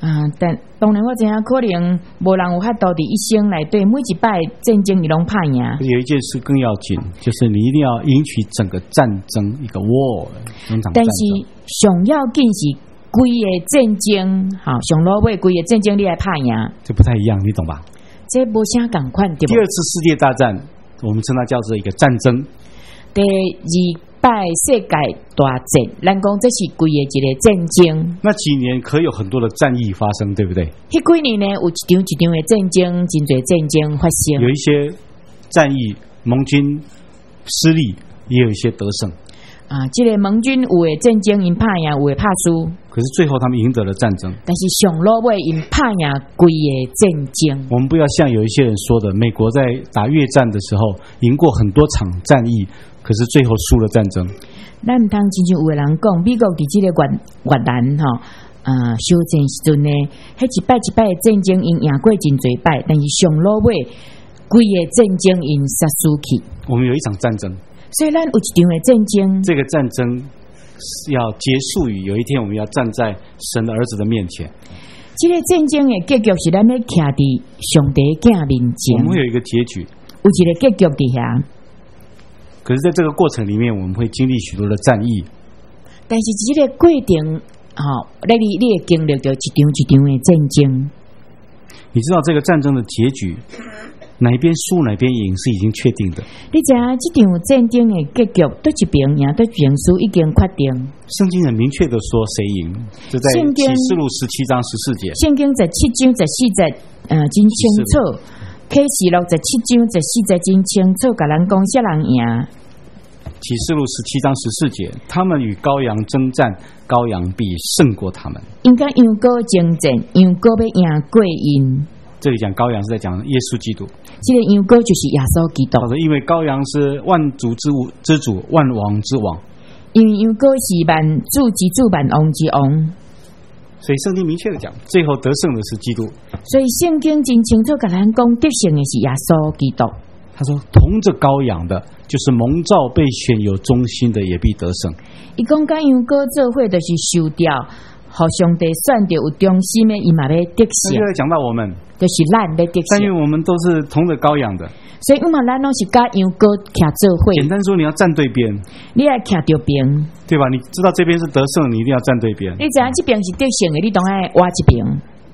但当然我知影可能无人有法度伫一生内对每一摆战争伊拢拍赢。 有一件事更要紧，就是你一定要赢取整个战争一个 war， 但是上要紧是规个战争，上落尾规个战争你来拍赢， 这不太一样，你懂吧？ 这无啥共款对不？ 第二次世界大战，我们称它叫做一个战争。 第二摆世界大战，咱讲这是规个一个战争。 那几年可有很多的战役发生，对不对？ 迄几年呢，有一场一场的战争，真侪战争发生。 有一些战役盟军失利，也有一些得胜。 这个盟军有的战争因拍赢，有的拍输。 可是最后他们赢得了战争。 但是上落尾因拍赢规个战争。 我们不要像有一些人说的，美国在打越战的时候赢过很多场战役。可是最后输了战争。 咱唔通真正有个人讲，美国伫这个越南休战时阵呢，迄一摆一摆的战争因赢过真侪摆，但是上落尾规个战争因杀输去。 我们有一场战争， 所以咱有一场的战争。 这个战争要结束于有一天我们要站在神的儿子的面前。 这个战争的结局是咱要徛伫上帝的镜面前。 我们会有一个结局， 有一个结局伫遐。 可是在这个过程里面，我们会经历许多的战役。 但是这个过程，你会经历着一场一场的战争。 你知道这个战争的结局，哪一边输哪一边赢是已经确定的。 你知道这场战争的结局，对一边赢对一边输已经确定。 圣经很明确的说谁赢，就在启示录17章14节。 圣经17章14节，真清楚。启示录17章14节真清楚，甲咱讲啥人赢。 启示录17章14节，他们与羔羊征战，羔羊必胜过他们。 应该羊羔征战，羊羔要赢过因。 这里讲羔羊是在讲耶稣基督。 这个羊羔就是耶稣基督。 因为羔羊是万主之主，万王之王。 因为羊羔是万主之主，万王之王。 所以圣经明确的讲，最后得胜的是基督。 所以圣经真清楚甲咱讲，得胜的是耶稣基督。 他说，同着羔羊的，就是蒙召被选有忠心的，也必得胜。 伊讲甲羊羔做伙，就是受掉，互上帝选着有忠心的，伊嘛要得胜。 现在讲到我们， 就是咱要得胜。 但因为我们都是同着羔羊的。 所以咱拢是甲羊羔徛做伙。 简单说，你要站对边， 你要徛对边， 对吧？你知道这边是得胜，你一定要站对边。 你知影这边是得胜的，你当爱挖这边。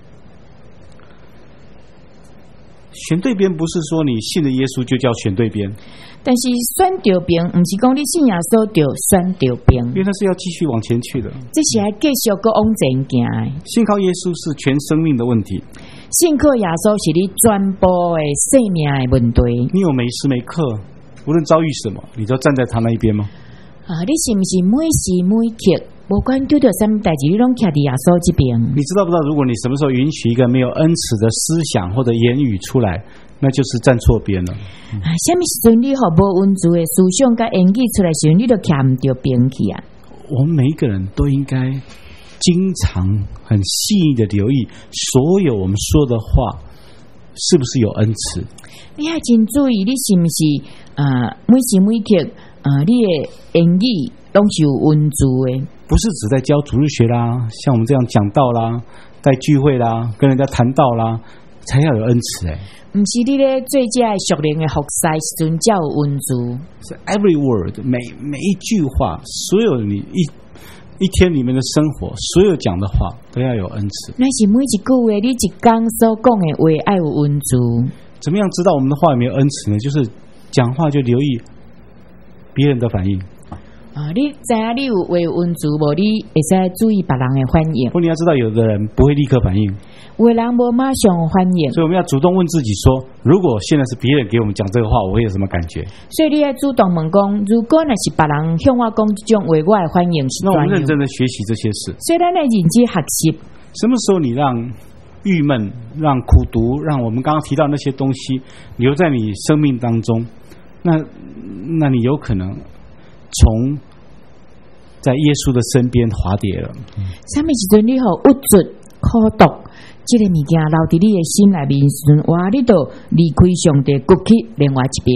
选对边不是说你信了耶稣就叫选对边， 但是选对边，不是讲你信耶稣就选对边， 因为那是要继续往前去的。 这是还继续搁往前行的。 信靠耶稣是全生命的问题。 信靠耶稣是你全部的生命的问题。 你有每时每刻，无论遭遇什么，你都站在他那一边吗？ 你是不是每时每刻，不管遇到什么代志，你拢徛伫耶稣这边？ 你知道不知道？如果你什么时候允许一个没有恩慈的思想或者言语出来，那就是站错边了。 什么时阵你和无恩慈的思想跟言语出来时，你都徛唔到边去啊？ 我们每一个人都应该经常很细腻的留意所有我们说的话是不是有恩慈。 你还真注意，你是不是每时每刻你的言语拢是有恩慈的？ 不是只在教主日学啦，像我们这样讲道啦，在聚会啦，跟人家谈道啦，才要有恩慈。 不是你咧做这属灵的服侍时阵才有恩慈。 是 every word， 每一句话，所有你一天里面的生活，所有讲的话都要有恩慈。 那是每一句话，你一天所讲的话要有恩慈。 怎么样知道我们的话有没有恩慈呢？就是讲话就留意别人的反应。 你知影你有话有恩慈无？你会使注意别人的反应。 或你要知道，有的人不会立刻反应， 有的人无马上反应。 所以我们要主动问自己说：如果现在是别人给我们讲这个话，我会有什么感觉？ 所以你要主动问讲：如果那是别人向我讲这种话，我的反应是怎样？ 那我们认真的学习这些事。 所以咱来认真学习。 什么时候你让郁闷、让苦毒、让我们刚刚提到那些东西留在你生命当中，那你有可能从在耶稣的身边滑跌了。 什么时阵你好郁卒苦毒，这个物件留伫你的心内面时阵，哇，你就离开上帝，过去另外一边。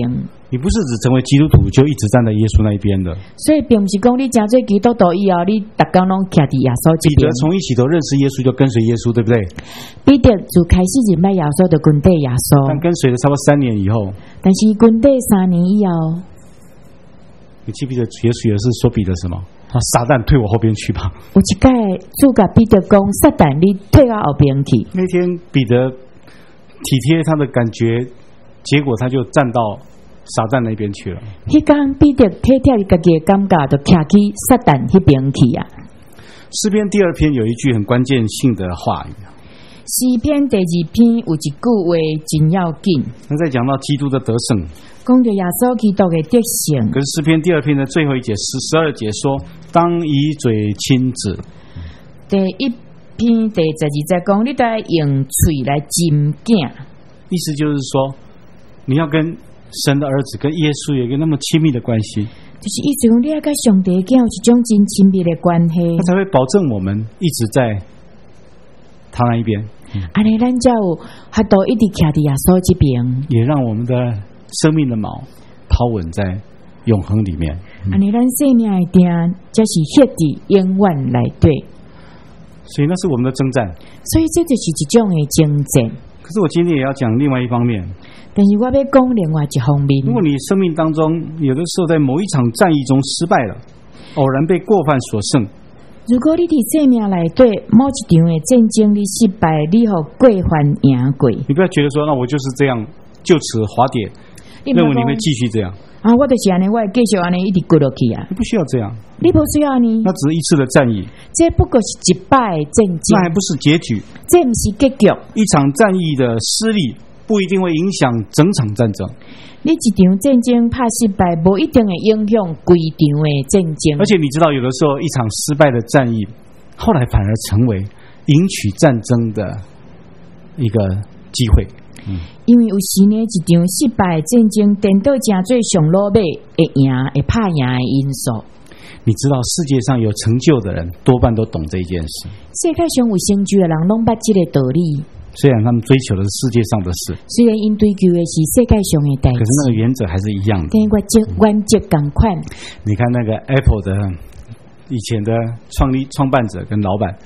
你不是只成为基督徒就一直站在耶稣那一边的。 所以并不是讲你真做基督徒以后，你逐天拢徛伫耶稣这边。 彼得从一起头认识耶稣就跟随耶稣，对不对？ 彼得就开始认识耶稣，就跟对耶稣。 但跟随了差不多3年以后， 但是跟对3年以后， 你记不记得耶稣也是说彼得什么？撒旦退我后边去吧。 有一届主甲彼得讲，撒旦你退我后边去。 那天彼得体贴他的感觉，结果他就站到撒旦那边去了。 迄天彼得体贴家己的感觉，就徛去撒旦迄边去啊。 诗篇第2篇有一句很关键性的话语。 诗篇第2篇有一句话真要紧。 那在讲到基督的得胜， 讲到耶稣基督的得胜。 可是诗篇第2篇的最后一节12节说，当以嘴亲子。 第1篇第12节讲，你得用嘴来亲囝。 意思就是说，你要跟神的儿子跟耶稣有一个那么亲密的关系， 就是意思讲你要跟上帝有一种真亲密的关系， 他才会保证我们一直在他那一边。 安尼咱才有法度一直徛伫耶稣这边， 也让我们的生命的锚抛稳在永恒里面。 安尼咱生命的定才是ฮ็伫永远内底。 所以那是我们的征战， 所以这就是一种的征战。 可是我今天也要讲另外一方面。 但是我要讲另外一方面。 如果你生命当中有的时候在某一场战役中失败了，偶然被过犯所胜， 如果你伫生命内底某一场的战争你失败，你互过犯赢过， 你不要觉得说那我就是这样就此滑跌，认为你会继续这样啊，我就是安尼，我会继续安尼一直过落去啊。 你不需要这样， 你不需要安尼， 那只是一次的战役， 这不过是一摆的战争， 那还不是结局， 这不是结局。 一场战役的失利不一定会影响整场战争， 你一场战争怕失败，不一定会影响规场的战争。 而且你知道，有的时候一场失败的战役，后来反而成为赢取战争的一个机会。 因为有时呢，一场失败的战争，颠倒成最上落尾会赢会拍赢的因素。 你知道，世界上有成就的人多半都懂这一件事。 世界上有成就的人拢捌这个道理。 虽然他们追求的是世界上的事， 虽然因追求的是世界上的代志， 可是那个原则还是一样的。 跟原则同款。 你看那个 Apple 的以前的创办者跟老板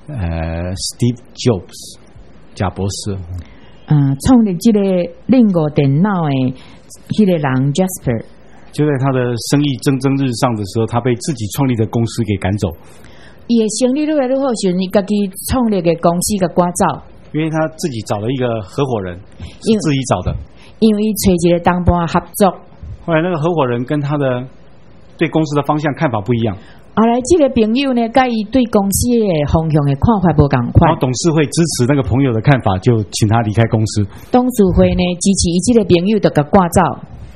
，Steve Jobs 贾博士， 创立这个另外电脑的迄个人 Jasper， 就在他的生意蒸蒸日上的时候，他被自己创立的公司给赶走。 伊的生意愈来愈好时，伊家己创立的公司给赶走。 因为他自己找了一个合伙人，是自己找的。 因为找一个同伴合作。 后来那个合伙人跟他的对公司的方向看法不一样。 后来这个朋友呢，甲伊对公司的方向的看法不同款。 然后董事会支持那个朋友的看法，就请他离开公司。 董事会呢支持伊这个朋友就给赶走。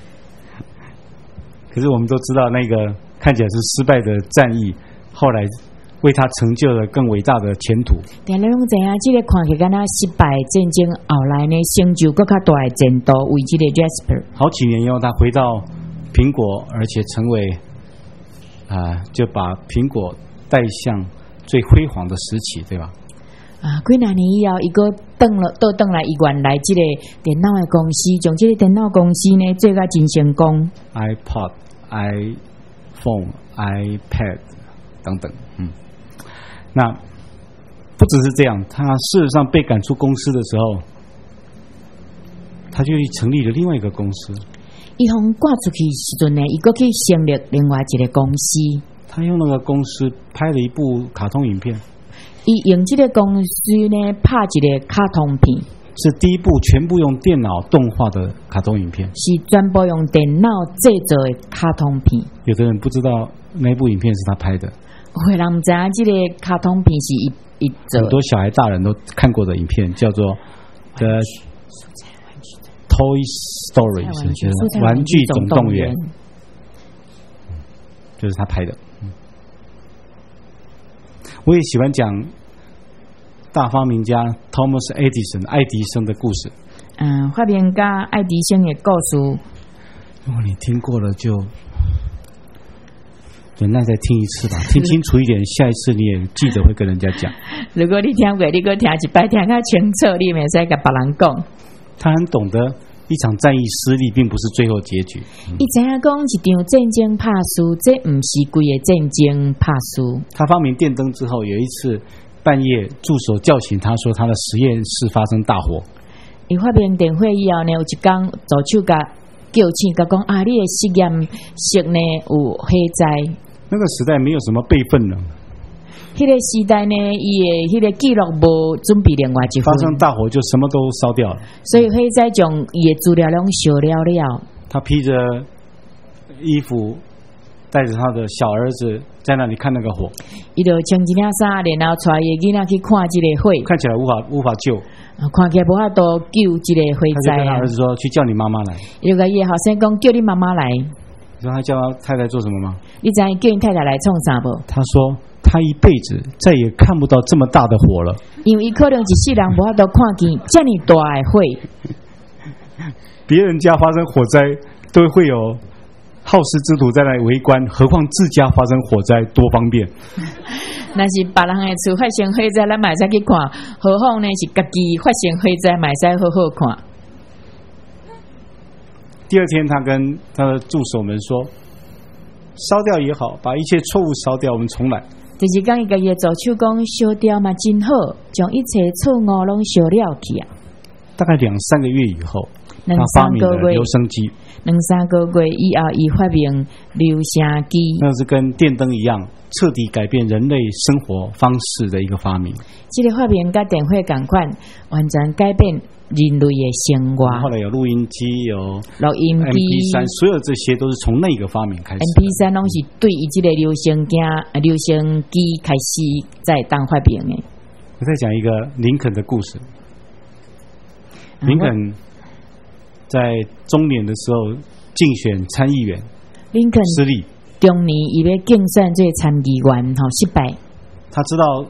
可是我们都知道，那个看起来是失败的战役，后来为他成就了更伟大的前途。 但你拢知影，这个看起来敢若失败的战争，后来呢成就更较大的前途，为这个 Jasper。好几年以后，他回到苹果，而且成为就把苹果带向最辉煌的时期，对吧？ 几年以后，伊个倒来伊原来这个电脑的公司，将这个电脑公司呢做甲真成功。 iPod、iPhone、iPad 等等，那不只是这样，他事实上被赶出公司的时候，他就成立了另外一个公司。 伊从挂出去时阵呢，伊个去成立另外一个公司。 他用那个公司拍了一部卡通影片。 伊用这个公司呢拍一个卡通片， 是第一部全部用电脑动画的卡通影片， 是全部用电脑制作的卡通片。 有的人不知道那部影片是他拍的。 有人不知道这个卡通片是一做， 很多小孩大人都看过的影片，叫做 The Toy Story， 就是玩具总动员，就是他拍的。我也喜欢讲大发明家 Thomas Edison 爱迪生的故事。 发明家爱迪生的故事， 如果你听过了就忍耐再听一次吧，听清楚一点，下一次你也记得会跟人家讲。 如果你听过，你搁听一摆，听较清楚，你袂使甲别人讲。 他很懂得一场战役失利并不是最后结局。 伊知影讲一场战争拍输，这不是规个战争拍输。 他发明电灯之后，有一次半夜助手叫醒他说，他的实验室发生大火。 伊发明电火以后呢，有一天助手甲叫醒，甲讲啊，你的实验室呢有火灾。 那个时代没有什么备份了。 迄个时代呢，伊的迄个记录无准备另外一份， 发生大火就什么都烧掉了， 所以火灾将伊的资料拢烧了了。他披着衣服，带着他的小儿子在那里看那个火。 伊就穿一领衫，然后带伊囡仔去看这个火， 看起来无法救， 看起来无法度救这个火灾。他就跟他儿子说：“去叫你妈妈来。” 伊就甲伊的后生讲：“叫你妈妈来。” 你知道他叫他太太做什么吗？ 你知叫你太太来创啥不？ 他说他一辈子再也看不到这么大的火了， 因为伊可能一世人无法度看见这么大的火。 别人家发生火灾都会有好事之徒在那里围观，何况自家发生火灾多方便。 那是别人的厝发生火灾，咱嘛使去看；何况呢是家己发生火灾，嘛使好好看。 第二天，他跟他的助手们说：“烧掉也好，把一切错误烧掉，我们重来。” 就是讲伊家己助手讲烧掉嘛真好，将一切错误拢烧了去啊。 大概2-3个月以后，他发明了留声机。 2-3个月以后，伊发明留声机。 那是跟电灯一样，彻底改变人类生活方式的一个发明。 这个发明跟电火同款，完全改变人类的生活。 后来有录音机，有录音机 MP3， 所有这些都是从那个发明开始。 MP3 拢是对于这个留声机开始在当发明的。 我再讲一个林肯的故事。林肯在中年的时候竞选参议员， 林肯失利。 中年伊要竞选做参议员，失败。 他知道，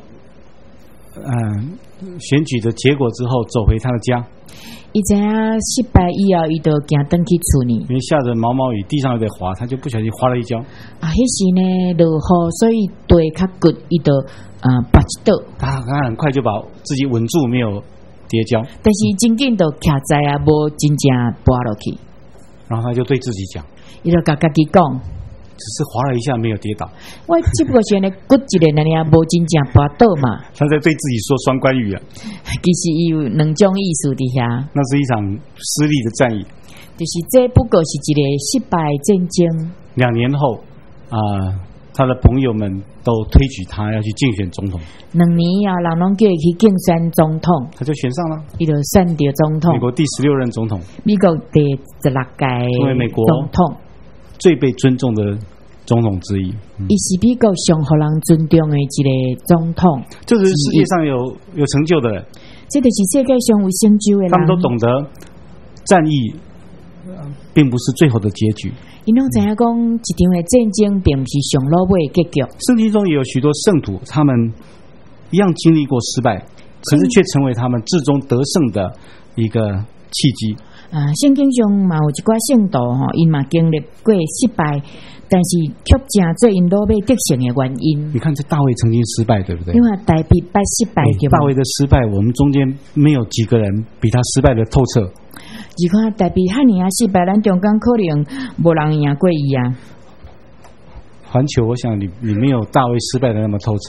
选举的结果之后，走回他的家。 伊知影失败以后，伊就行回去厝里。 因为下着毛毛雨，地上有点滑，他就不小心滑了一跤。 迄时呢落雨，所以地较骨，伊就拔一倒。 他很快就把自己稳住，没有跌跤。 但是真紧就徛在啊，无真正滑落去。 然后他就对自己讲， 伊就甲家己讲， 只是滑了一下，没有跌倒。 我只不过是呢骨一个那样，无真正滑倒嘛。 他在对自己说双关语啊。 其实伊有两种意思伫遐。 那是一场失利的战役。 就是这不过是一个失败战争。2 年后，他的朋友们都推举他要去竞选总统。 2年啊，人拢叫伊去竞选总统， 他就选上了。 伊就选到总统， 美国第16任总统， 美国第16届因为美国总统最被尊重的总统之一。 伊是美国上互人尊重的一个总统。 这是世界上有成就的人， 这就是世界上有成就的人。 他们都懂得战役并不是最后的结局。 因拢知影讲，一场的战争并不是上落尾的结局。 圣经中也有许多圣徒，他们一样经历过失败，可是却成为他们至终得胜的一个契机。 圣经上嘛有一寡圣徒吼，因嘛经历过失败，但是却成做因落尾得胜的原因。 你看，这大卫曾经失败，对不对？ 因为大卫失败， 大卫的失败，我们中间没有几个人比他失败的透彻。 你看大卫汉尼亚失败，咱中间可能无人赢过伊啊。 环球，我想你没有大卫失败的那么透彻。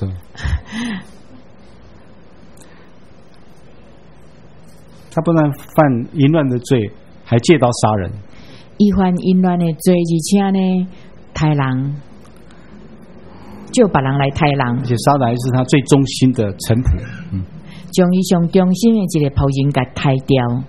他不但犯淫乱的罪，还借刀杀人。 伊犯淫乱的罪，而且呢，杀人，就别人来杀人， 而且杀的还是他最忠心的臣仆。 将伊上忠心的一个仆人给杀掉。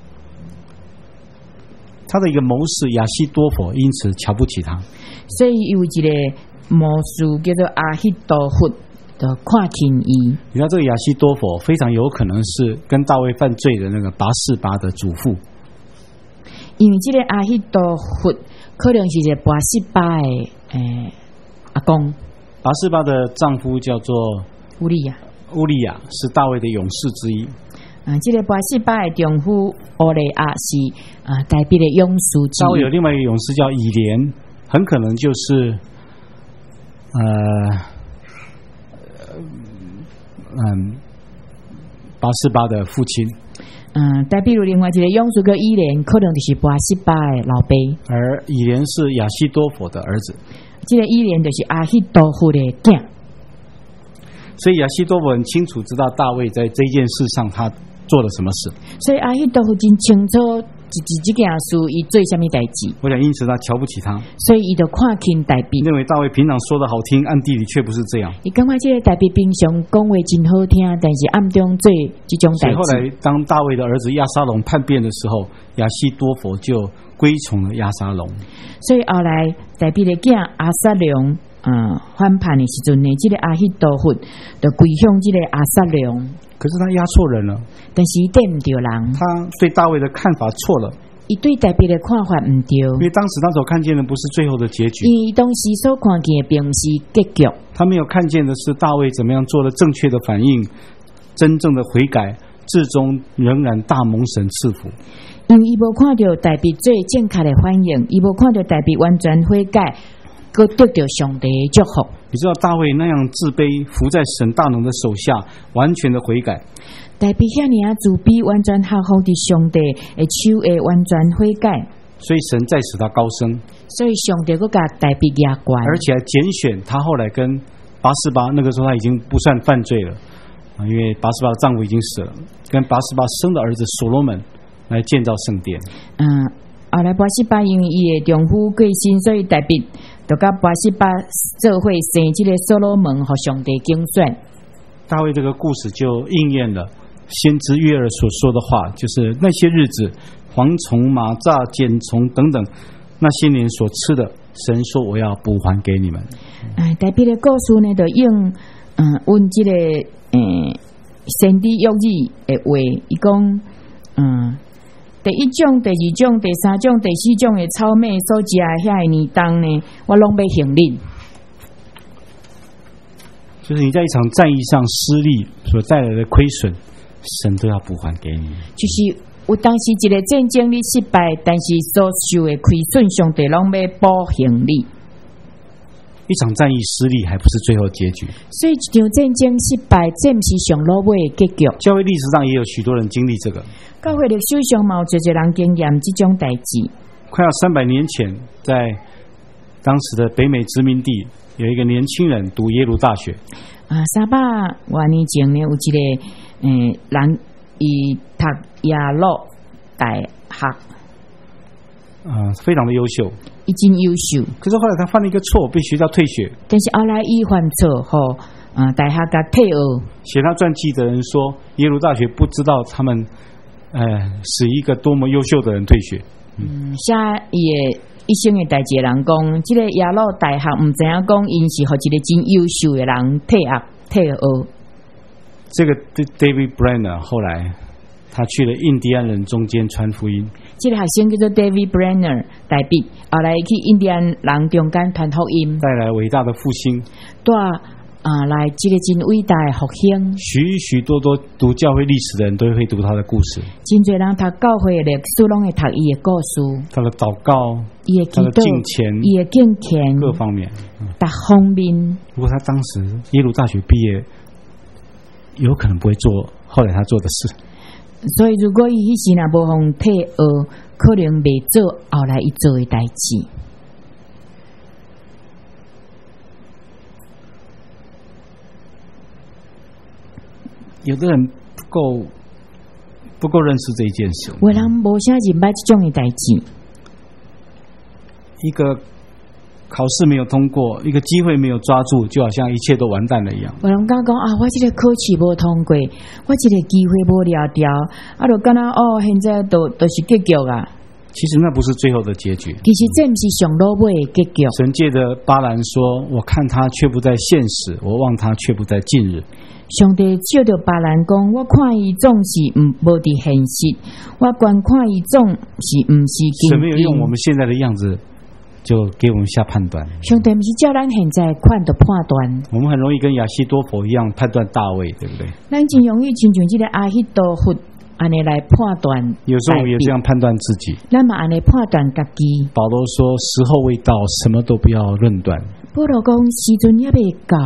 他的一个谋士亚希多弗因此瞧不起他， 所以有一个谋士叫做阿希多弗的看轻伊。 你知道这个亚希多弗非常有可能是跟大卫犯罪的那个拔示巴的祖父， 因为这个阿希多弗可能是一个拔示巴的阿公。 拔示巴的丈夫叫做乌利亚， 乌利亚是大卫的勇士之一。 这个拔示巴的丈夫乌利亚是代表的勇士之一。 大卫有另外一个勇士叫以莲，很可能就是拔示巴的父亲。 但比如另外一个勇士个以连，可能就是巴西巴的老爸， 而以连是亚希多弗的儿子， 这个以连就是阿希多弗的囝。 所以亚希多弗很清楚知道大卫在这件事上他做了什么事， 所以阿希多弗真清楚这件事伊做什么代志。 我想因此他瞧不起他， 所以伊就看轻大卫， 认为大卫平常说的好听，暗地里却不是这样。 伊感觉这个大卫平常讲话真好听，但是暗中做这种代志。 所以后来当大卫的儿子亚沙龙叛变的时候，亚希多弗就归从了亚沙龙。所以后来大卫的囝亚沙龙反叛的时阵呢，这个亚希多弗就归向这个亚沙龙。 可是他押错人了， 但是对唔对人， 他对大卫的看法错了。 伊对大卫的看法唔对， 因为当时他所看见的不是最后的结局， 因为当时所看见的并不是结局， 他没有看见的是大卫怎么样做了正确的反应，真正的悔改，至终仍然大蒙神赐福。 因为伊无看到大卫最正确的反应，伊无看到大卫完全悔改，佮得到上帝的祝福。 你知道大卫那样自卑，伏在神大能的手下，完全的悔改。 大卫遐尼啊自卑，完全降服伫上帝的手下，完全悔改。 所以神再使他高升， 所以上帝佮甲大卫压关， 而且还拣选他。后来跟拔示巴，那个时候他已经不算犯罪了因为拔示巴的丈夫已经死了，跟拔示巴生的儿子所罗门来建造圣殿。 后来拔示巴因为伊的丈夫过身，所以大卫就甲拔示巴做伙生这个所罗门，和上帝竞选。 大卫这个故事就应验了先知约珥所说的话，就是那些日子，蝗虫、蚂蚱、茧虫等等，那些年所吃的，神说我要补还给你们。 大卫的故事呢，就用阮这个先知约珥的话，伊讲第一种、第二种、第三种、第四种的草莓所食的遐年冬呢，我拢要还你。 就是你在一场战役上失利所带来的亏损，神都要补还给你。 就是有当时一个战争你失败，但是所受的亏损，上帝拢要补还你。 一场战役失利还不是最后结局， 所以一场战争失败，这不是上落尾的结局。 教会历史上也有许多人经历这个， 教会历史上嘛有一个人经验这种代志。 快要300年前，在当时的北美殖民地，有一个年轻人读耶鲁大学。 300多年前呢，有一个人伊读耶鲁大学， 非常的优秀， 伊真优秀。 可是后来他犯了一个错，被学校退学。 但是后来伊犯错后，大学甲退学。 写他传记的人说，耶鲁大学不知道他们使一个多么优秀的人退学。 写伊的一生的代志的人讲，这个耶鲁大学唔知影讲，因是和一个真优秀的人退学。 这个 David Brenner 后来他去了印第安人中间传福音。 这个学生叫做 David Brenner 大卫，后来去印第安人中间传福音， 带来伟大的复兴。 来这个真伟大的复兴。 许许多多读教会历史的人都会读他的故事。 真侪人读教会的历史，拢会读伊的故事。 他的祷告，他的敬虔， 伊的敬虔， 各方面， 各方面。 不过他当时耶鲁大学毕业，有可能不会做后来他做的事。 所以，如果伊迄时若无互退学，可能袂做后来伊做的代志。 有的人不够认识这一件事， 有人无啥认捌这种的代志。 一个考试没有通过，一个机会没有抓住，就好像一切都完蛋了一样。 有人讲我这个考试无通过，我这个机会无抓掉，就敢若现在都是结局啊。 其实那不是最后的结局， 其实这不是上落尾的结局。 神借着巴兰说：“我看他却不在现时，我望他却不在近日。” 上帝借着巴兰讲：“我看伊总是无伫现实，我观看伊总是不是近。” 神没有用我们现在的样子就给我们下判断。 上帝不是叫咱现在看的判断。 我们很容易跟亚希多弗一样判断大卫，对不对？ 咱真容易亲像这个亚希多弗安尼来判断， 有时候我们也这样判断自己。 咱嘛安尼判断家己。 保罗说：“时候未到，什么都不要论断。” 保罗讲：“时阵也未到，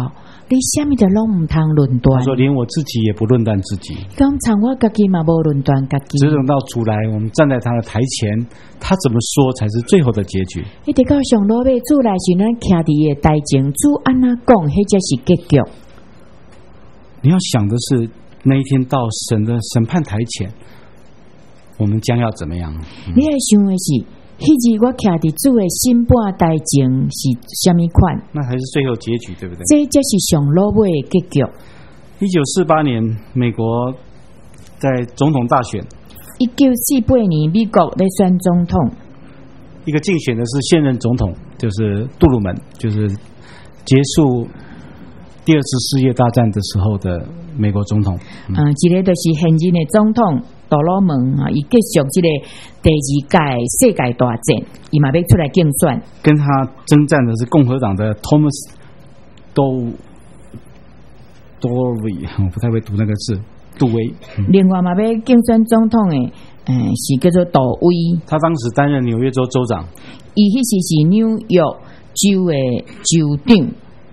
你什么的拢唔通论断。 他说连我自己也不论断自己。 咁像我自己嘛无论断自己。 只等到主来，我们站在他的台前，他怎么说才是最后的结局。 一直到上路尾主来是咱徛伫嘅台前，主安那讲，迄才是结局。 你要想的是那一天到神的审判台前，我们将要怎么样？ 你要想的是，迄日我徛伫主的审判台前是什么款？ 那才是最后结局，对不对？ 这才是上路尾的结局。 1948年，美国在总统大选。 1948年，美国在选总统， 一个竞选的是现任总统，就是杜鲁门，就是结束第二次世界大战的时候的美国总统。 这个就是现任的总统杜鲁门啊，伊结束这个第二届世界大战，伊嘛要出来竞选。 跟他征战的是共和党的 Thomas Dovey， 我不太会读那个字，杜威。 另外嘛要竞选总统的，是叫做杜威。 他当时担任纽约州州长， 伊迄时是纽约州的州长。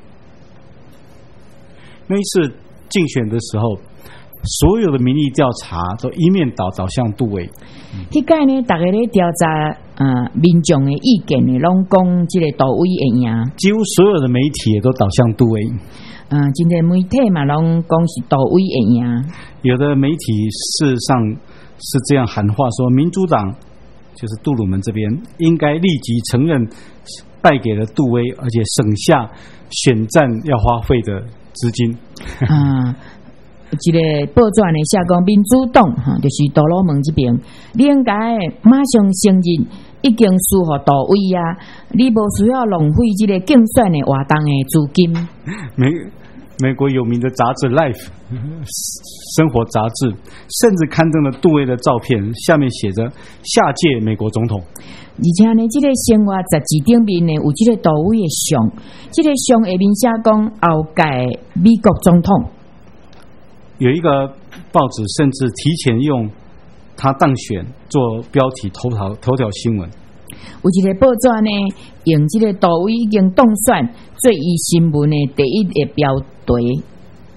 那一次竞选的时候，所有的民意调查都一面倒向杜威。 迄届呢，大家咧调查民众的意见呢，拢讲这个杜威会赢。 几乎所有的媒体也都倒向杜威。 今天媒体嘛，拢讲是杜威会赢。 有的媒体事实上是这样喊话说，民主党就是杜鲁门这边应该立即承认败给了杜威，而且省下选战要花费的资金。 一个报纸呢写讲，民主党就是杜鲁门这边，你应该马上承认已经输给杜威啊！你无需要浪费这个竞选的活动的资金。 美国有名的杂志《Life》生活杂志，甚至刊登了杜威的照片，下面写着下届美国总统。 而且呢，这个生活杂志顶面呢有这个杜威的相，这个相下面写讲后届美国总统。 有一个报纸甚至提前用他当选做标题头条新闻。 有一个报纸呢，用这个杜威已经当选做伊新闻的第一个标题。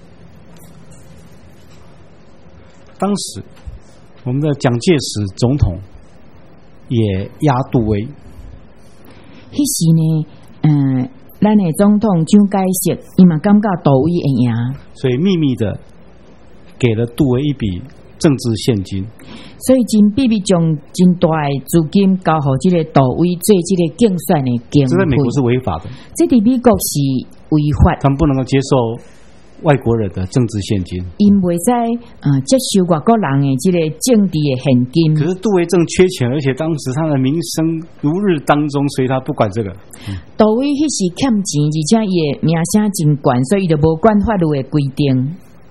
当时我们的蒋介石总统也压杜威。 迄时呢，咱的总统蒋介石伊嘛感觉杜威会赢， 所以秘密的给了杜威一笔政治现金， 所以真秘密将真大的资金交予这个杜威做这个竞选的经费。 这在美国是违法的， 这在美国是违法， 他们不能够接受外国人的政治现金， 因袂使接受外国人的这个政治的现金。 可是杜威正缺钱，而且当时他的名声如日当中，所以他不管这个。 杜威迄时欠钱，而且伊的名声真悬，所以就无管法律的规定。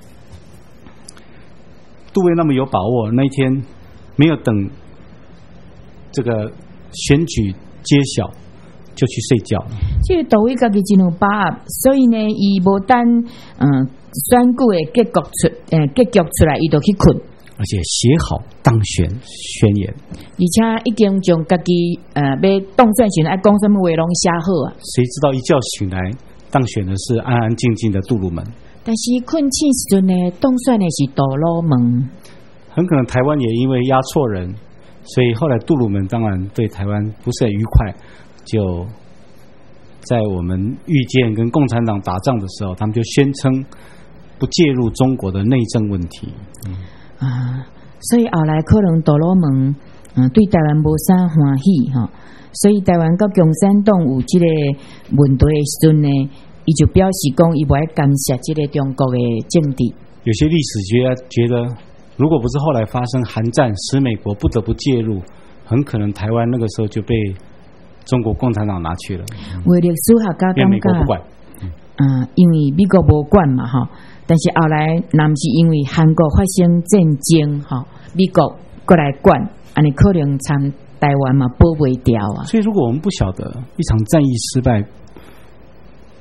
杜威那么有把握，那一天没有等这个选举揭晓就去睡觉。 这个杜威家己真有把握，所以呢，伊无等选举的结局出来，伊就去困， 而且写好当选宣言， 而且已经将家己要当选时爱讲什么话拢写好啊。 谁知道一觉醒来，当选的是安安静静的杜鲁门。 但是困醒时阵呢，当选的是杜鲁门。 很可能台湾也因为押错人，所以后来杜鲁门当然对台湾不是很愉快，就在我们遇见跟共产党打仗的时候，他们就宣称不介入中国的内政问题。 所以后来可能杜鲁门对台湾无啥欢喜哈，所以台湾跟共产党有这个问题的时阵呢，伊就表示讲伊不爱干涉这个中国的政治。 有些历史学家觉得，如果不是后来发生韩战使美国不得不介入，很可能台湾那个时候就被中国共产党拿去了。 为历史学家因为美国不管， 因为美国无管嘛哈，但是后来若是因为韩国发生战争哈，美国过来管，安尼可能参台湾嘛保袂掉啊。 所以如果我们不晓得一场战役失败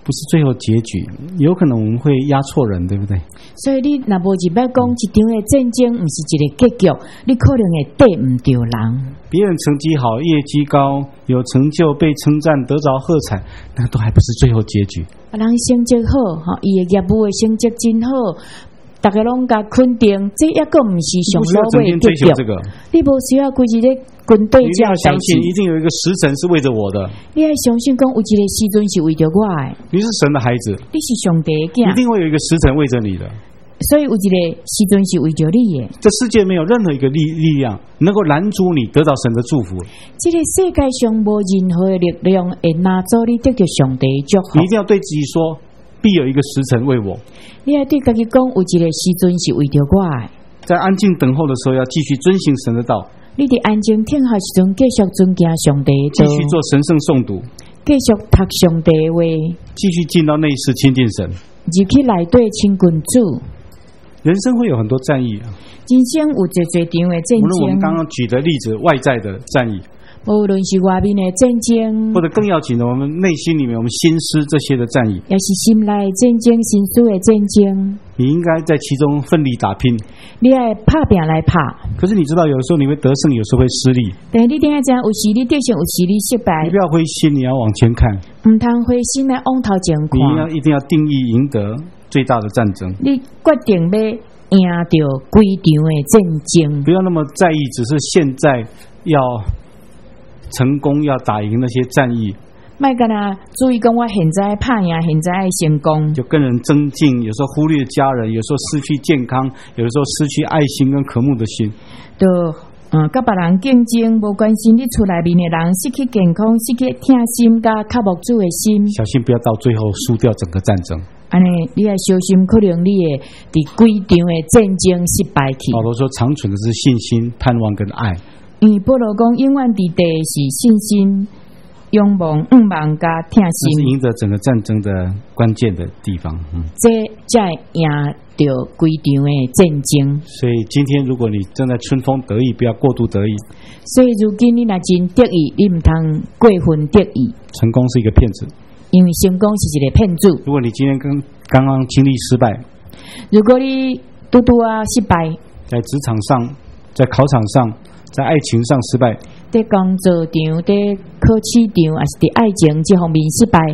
不是最后结局，有可能我们会压错人，对不对？ 所以你若无入要讲一场的战争，不是一个结局，你可能会对唔对人。 别人成绩好，业绩高，有成就，被称赞，得着喝彩，那都还不是最后结局。 人成绩好，哈，伊的业务的成绩真好。大家拢甲肯定，这一个不是上路的结局。你不需要规日咧军队这样相信， 一定有一个时辰是为着我的。 你要相信，讲有一个时阵是为着我的。 你是神的孩子， 你是上帝的囝， 一定会有一个时辰为着你的。 所以有一个时阵是为着你的。 这世界没有任何一个力量能够拦阻你得到神的祝福。 这个世界上无任何的力量会拿走你得到上帝的祝福。 你一定要对自己说，必有一个时辰为我。 你要对自己讲，有一个时阵是为着我的。 在安静等候的时候，要继续遵行神的道。 你伫安静听候时阵，继续尊敬上帝的道， 继续做神圣诵读， 继续读上帝的话， 继续进到内室亲近神， 入去内底亲近主。 人生会有很多战役啊， 人生有一场的战争。 无论我们刚刚举的例子，外在的战役。 无论是外面的战争， 或者更要紧的，我们内心里面我们心思这些的战役， 也是心内的战争、心思的战争。 你应该在其中奋力打拼， 你要拍拼来拍。 可是你知道，有时候你会得胜，有时候会失利。 但是你定要讲，有时你得胜，有时你失败。 你不要灰心，你要往前看。 唔通灰心来往头前看。 你一定要定义赢得最大的战争。 你决定要赢到规场的战争， 不要那么在意，只是现在要成功，要打赢那些战役。 莫干那注意讲，我现在拍赢，现在爱成功， 就跟人争竞，有时候忽略家人，有时候失去健康，有时候失去爱心跟渴慕的心。 就甲别人竞争，无关心你厝内面的人失去健康，失去疼心甲靠目主的心。 小心不要到最后输掉整个战争。 安尼，你要小心，可能你会伫规场的战争失败去。 保罗说，长存的是信心、盼望跟爱。 因为保罗讲，永远伫地是信心、仰望、仰望加疼心， 这是赢得整个战争的关键的地方。 这才赢得规场的战争。 所以今天，如果你正在春风得意，不要过度得意。 所以如今你若真得意，你唔通过分得意。 成功是一个骗子， 因为成功是一个骗子。 如果你今天刚刚经历失败， 如果你拄失败， 在职场上、在考场上、在爱情上失败， 在工作场、在考试场，还是在爱情这方面失败，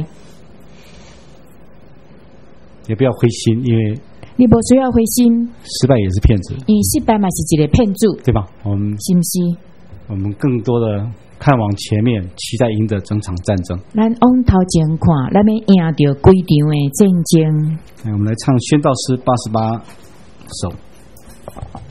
也不要灰心，因为你不需要灰心， 失败也是骗子， 因为失败嘛是一个骗子， 对吧？我们是不是？ 我们更多的看往前面，期待赢得整场战争。 咱往头前看，咱要赢得规场的战争。 我们来唱宣道诗88首。